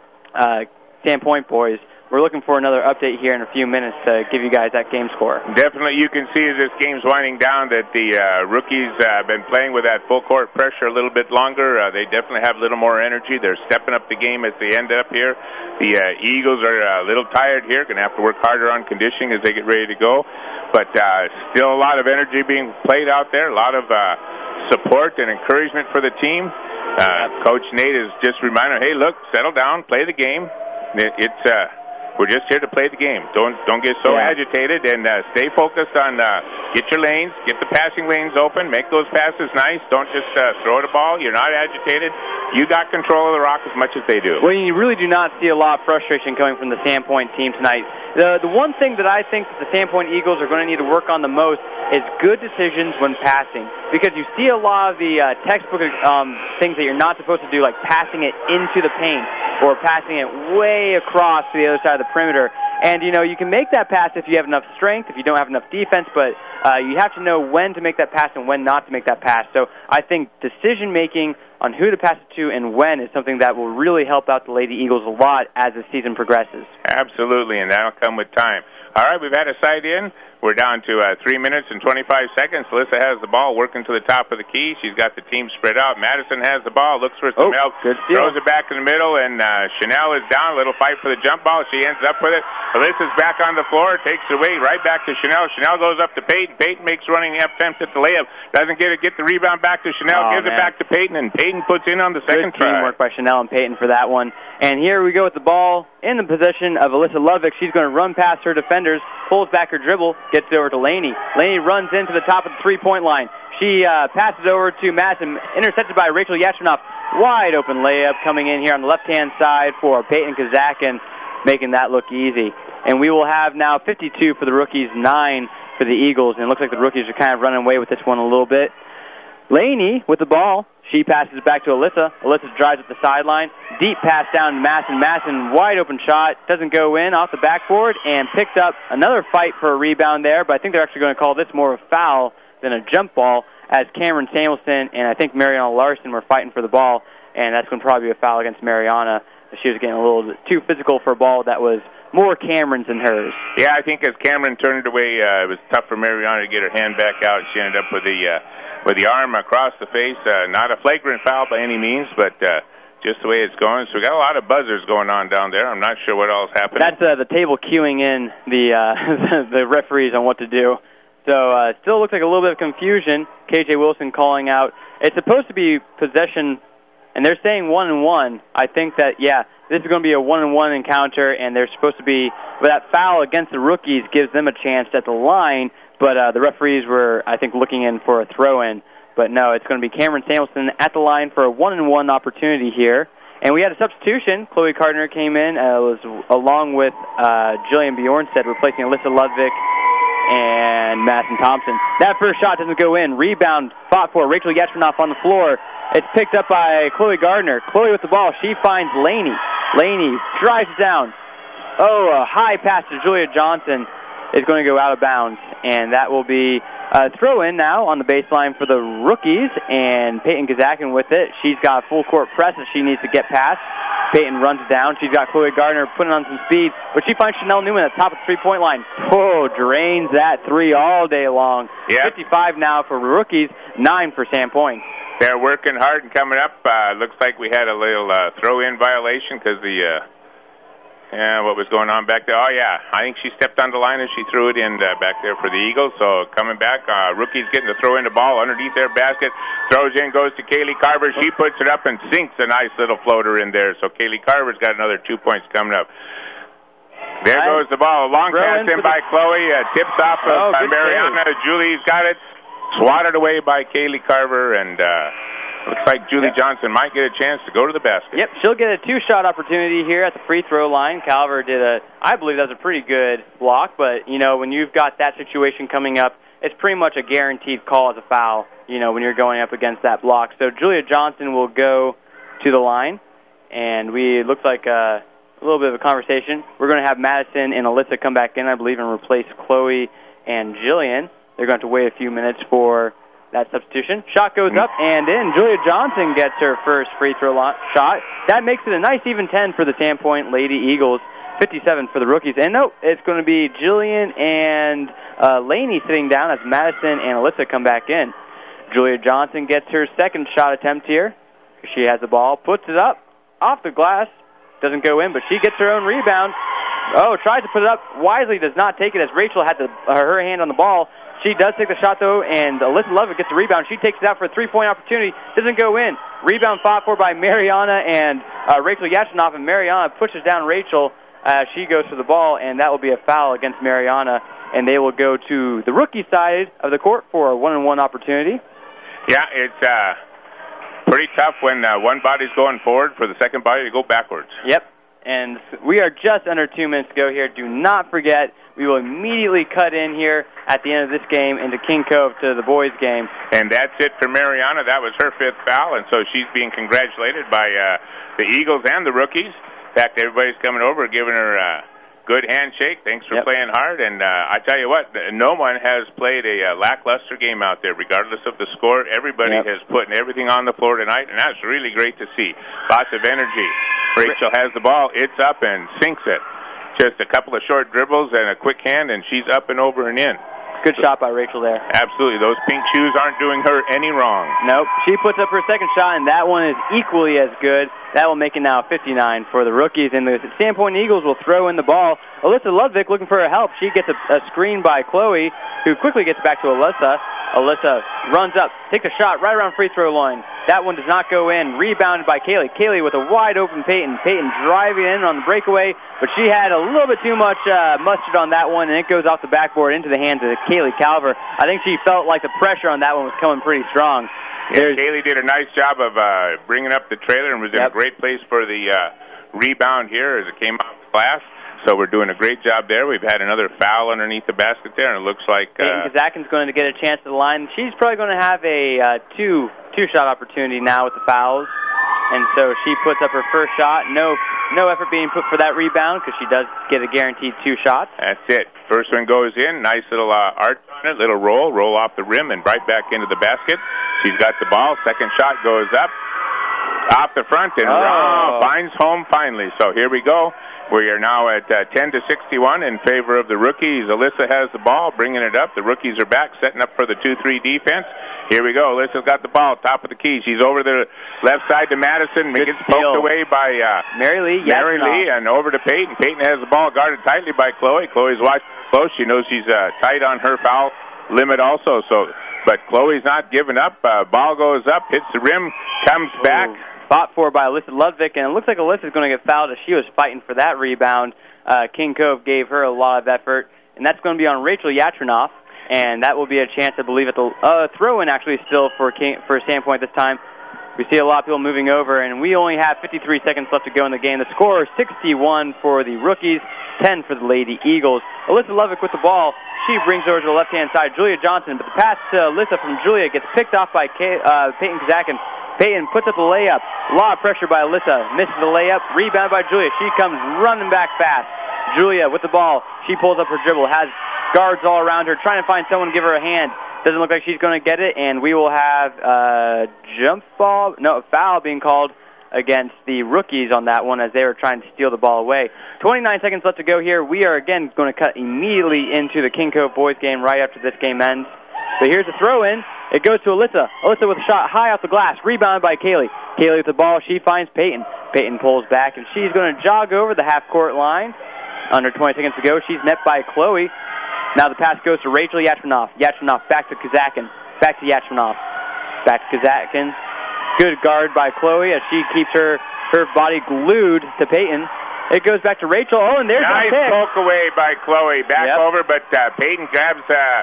uh, Sandpoint boys. We're looking for another update here in a few minutes to give you guys that game score. Definitely, you can see as this game's winding down that the uh, rookies uh, have been playing with that full court pressure a little bit longer. Uh, they definitely have a little more energy. They're stepping up the game as they end up here. The uh, Eagles are a little tired here, going to have to work harder on conditioning as they get ready to go. But uh, still a lot of energy being played out there, a lot of uh, support and encouragement for the team. Uh, Coach Nate is just reminding, hey, look, settle down, play the game. It, it's... Uh, We're just here to play the game. Don't don't get so yeah. agitated, and uh, stay focused on uh, get your lanes, get the passing lanes open, make those passes nice. Don't just uh, throw the ball. You're not agitated. you got control of the rock as much as they do. Well, you really do not see a lot of frustration coming from the Sandpoint team tonight. The the one thing that I think that the Sandpoint Eagles are going to need to work on the most is good decisions when passing, because you see a lot of the uh, textbook um, things that you're not supposed to do, like passing it into the paint or passing it way across to the other side of the perimeter. And, you know, you can make that pass if you have enough strength, if you don't have enough defense, but uh, you have to know when to make that pass and when not to make that pass. So I think decision-making on who to pass it to and when is something that will really help out the Lady Eagles a lot as the season progresses. Absolutely, and that'll come with time. All right, we've had a side in. We're down to uh, three minutes and twenty-five seconds. Alyssa has the ball, working to the top of the key. She's got the team spread out. Madison has the ball, looks for some oh, help, throws it back in the middle, and uh, Chanel is down. A little fight for the jump ball. She ends up with it. Alyssa's back on the floor, takes it away right back to Chanel. Chanel goes up to Peyton. Peyton makes running attempt at the layup. Doesn't get it. Get the rebound back to Chanel. Oh, gives man. it back to Peyton, and Peyton puts in on the second Good try. teamwork by Chanel and Peyton for that one. And here we go with the ball in the possession of Alyssa Ludwig. She's going to run past her defenders, pulls back her dribble, gets it over to Laney. Laney runs into the top of the three-point line. She uh, passes over to Madison, intercepted by Rachel Yashinoff. Wide open layup coming in here on the left-hand side for Peyton Kazakin, making that look easy. And we will have now fifty-two for the rookies, nine for the Eagles. And it looks like the rookies are kind of running away with this one a little bit. Laney with the ball. She passes it back to Alyssa. Alyssa drives up the sideline. Deep pass down to Madison. Madison, wide open shot. Doesn't go in off the backboard and picked up another fight for a rebound there, but I think they're actually going to call this more of a foul than a jump ball, as Cameron Samuelson and I think Mariana Larson were fighting for the ball, and that's going to probably be a foul against Mariana. She was getting a little bit too physical for a ball that was more Cameron's than hers. Yeah, I think as Cameron turned it away, uh, it was tough for Mariana to get her hand back out. She ended up with the uh, with the arm across the face. Uh, not a flagrant foul by any means, but uh, just the way it's going. So we got a lot of buzzers going on down there. I'm not sure what else happened. That's uh, the table queuing in the uh, the referees on what to do. So uh, still looks like a little bit of confusion. K J Wilson calling out. It's supposed to be possession, and they're saying one and one. I think that, yeah, this is going to be a one and one encounter, and they're supposed to be, but that foul against the rookies gives them a chance at the line, but uh, the referees were, I think, looking in for a throw-in. But no, it's going to be Cameron Samuelson at the line for a one and one opportunity here. And we had a substitution. Chloe Gardner came in, uh, was along with uh, Jillian Bjornstead, replacing Alyssa Ludwig and Madison Thompson. That first shot doesn't go in. Rebound fought for Rachel Yashinoff on the floor. It's picked up by Chloe Gardner. Chloe with the ball. She finds Laney. Laney drives down. Oh, a high pass to Julia Johnson is going to go out of bounds. And that will be a throw-in now on the baseline for the rookies. And Peyton Kazakin with it. She's got full court press that she needs to get past. Peyton runs down. She's got Chloe Gardner putting on some speed, but she finds Chanel Newman at the top of the three-point line. Oh, drains that three all day long. Yep. fifty-five now for rookies, nine for Sandpoint. They're working hard and coming up. Uh, looks like we had a little uh, throw-in violation because the, uh, yeah, what was going on back there? Oh, yeah, I think she stepped on the line and she threw it in uh, back there for the Eagles. So coming back, uh, rookies getting to throw in the ball underneath their basket. Throws in, goes to Kaylee Carver. She puts it up and sinks a nice little floater in there. So Kaylee Carver's got another two points coming up. There Nice. goes the ball. A long Throw pass in in for by the- Chloe. Uh, tips off of Oh, by good Mariana. Julie's got it. Swatted away by Kaylee Carver. And uh, looks like Julie Yep. Johnson might get a chance to go to the basket. Yep, she'll get a two-shot opportunity here at the free throw line. Calver did a, I believe that was a pretty good block, but, you know, when you've got that situation coming up, it's pretty much a guaranteed call as a foul, you know, when you're going up against that block. So Julia Johnson will go to the line, and we it looks like a, a little bit of a conversation. We're going to have Madison and Alyssa come back in, I believe, and replace Chloe and Jillian. They're going to have to wait a few minutes for that substitution. Shot goes up and in. Julia Johnson gets her first free throw lo- shot. That makes it a nice even ten for the Sandpoint Lady Eagles. fifty-seven for the rookies. And no, it's going to be Jillian and uh, Laney sitting down as Madison and Alyssa come back in. Julia Johnson gets her second shot attempt here. She has the ball, puts it up off the glass. Doesn't go in, but she gets her own rebound. Oh, tries to put it up. Wisely does not take it as Rachel had the, uh, her hand on the ball. She does take the shot, though, and Alyssa Lovett gets the rebound. She takes it out for a three-point opportunity. Doesn't go in. Rebound fought for by Mariana and uh, Rachel Yashinoff, and Mariana pushes down Rachel as she goes for the ball, and that will be a foul against Mariana, and they will go to the rookie side of the court for a one-on-one opportunity. Yeah, it's uh, pretty tough when uh, one body's going forward for the second body to go backwards. Yep. And we are just under two minutes to go here. Do not forget, we will immediately cut in here at the end of this game into King Cove to the boys' game. And that's it for Mariana. That was her fifth foul, and so she's being congratulated by uh, the Eagles and the rookies. In fact, everybody's coming over, giving her a good handshake. Thanks for yep. playing hard. And uh, I tell you what, no one has played a uh, lackluster game out there, regardless of the score. Everybody yep. has put everything on the floor tonight, and that's really great to see. Lots of energy. Rachel has the ball. It's up and sinks it. Just a couple of short dribbles and a quick hand, and she's up and over and in. Good shot by Rachel there. Absolutely. Those pink shoes aren't doing her any wrong. Nope. She puts up her second shot, and that one is equally as good. That will make it now fifty-nine for the rookies. And the Sandpoint Eagles will throw in the ball. Alyssa Ludwig looking for her help. She gets a, a screen by Chloe, who quickly gets back to Alyssa. Alyssa runs up, takes a shot right around free throw line. That one does not go in. Rebounded by Kaylee. Kaylee with a wide open Peyton. Peyton driving in on the breakaway, but she had a little bit too much uh, mustard on that one, and it goes off the backboard into the hands of Kaylee Calver. I think she felt like the pressure on that one was coming pretty strong. Yeah, Kaylee did a nice job of uh, bringing up the trailer and was in yep. a great place for the uh, rebound here as it came off the glass. So we're doing a great job there. We've had another foul underneath the basket there, and it looks like Uh, Kazakin's going to get a chance to the line. She's probably going to have a uh, two two shot opportunity now with the fouls, and so she puts up her first shot. No no effort being put for that rebound because she does get a guaranteed two shots. That's it. First one goes in. Nice little uh, arch on it, little roll, roll off the rim, and right back into the basket. She's got the ball. Second shot goes up off the front, and oh. uh, finds home finally. So here we go. We are now at uh, ten to sixty-one in favor of the rookies. Alyssa has the ball, bringing it up. The rookies are back, setting up for the two three defense. Here we go. Alyssa's got the ball, top of the key. She's over the left side to Madison. Good gets steal. poked away by uh, Mary Lee. Mary Lee, and over to Peyton. Peyton has the ball guarded tightly by Chloe. Chloe's watching close. She knows she's uh, tight on her foul limit also. So, but Chloe's not giving up. Uh, ball goes up, hits the rim, comes Ooh. back. Fought for by Alyssa Ludwig, and it looks like Alyssa's going to get fouled as she was fighting for that rebound. Uh, King Cove gave her a lot of effort, and that's going to be on Rachel Yatrinoff, and that will be a chance, I believe, at the uh, throw-in actually still for King, for Sandpoint this time. We see a lot of people moving over, and we only have fifty-three seconds left to go in the game. The score is sixty-one for the rookies, ten for the Lady Eagles. Alyssa Ludwig with the ball. She brings over to the left-hand side, Julia Johnson, but the pass to Alyssa from Julia gets picked off by Kay, uh, Peyton Kazakin. Peyton puts up the layup. A lot of pressure by Alyssa. Misses the layup. Rebound by Julia. She comes running back fast. Julia with the ball. She pulls up her dribble. Has guards all around her, trying to find someone to give her a hand. Doesn't look like she's going to get it, and we will have a jump ball, no, a foul being called against the rookies on that one as they were trying to steal the ball away. twenty-nine seconds left to go here. We are, again, going to cut immediately into the King Cove boys game right after this game ends. So here's a throw-in. It goes to Alyssa. Alyssa with a shot high off the glass. Rebounded by Kaylee. Kaylee with the ball. She finds Peyton. Peyton pulls back, and she's going to jog over the half-court line. Under twenty seconds to go. She's met by Chloe. Now the pass goes to Rachel Yatrinoff. Yatrinoff back to Kazakin. Back to Yatrinoff. Back to Kazakin. Good guard by Chloe as she keeps her, her body glued to Peyton. It goes back to Rachel. Oh, and there's nice a pick. poke away by Chloe. Back yep. over, but uh, Peyton grabs... Uh,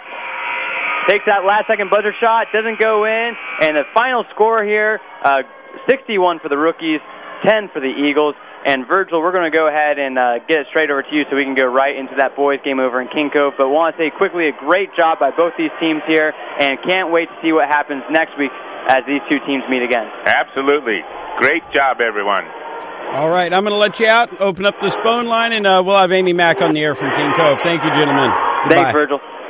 Takes that last-second buzzer shot, doesn't go in, and the final score here, uh, sixty-one for the rookies, ten for the Eagles. And Virgil, we're going to go ahead and uh, get it straight over to you so we can go right into that boys game over in King Cove. But want to say quickly a great job by both these teams here, and can't wait to see what happens next week as these two teams meet again. Absolutely. Great job, everyone. All right, I'm going to let you out, open up this phone line, and uh, we'll have Amy Mack on the air from King Cove. Thank you, gentlemen. Goodbye. Thanks, Virgil.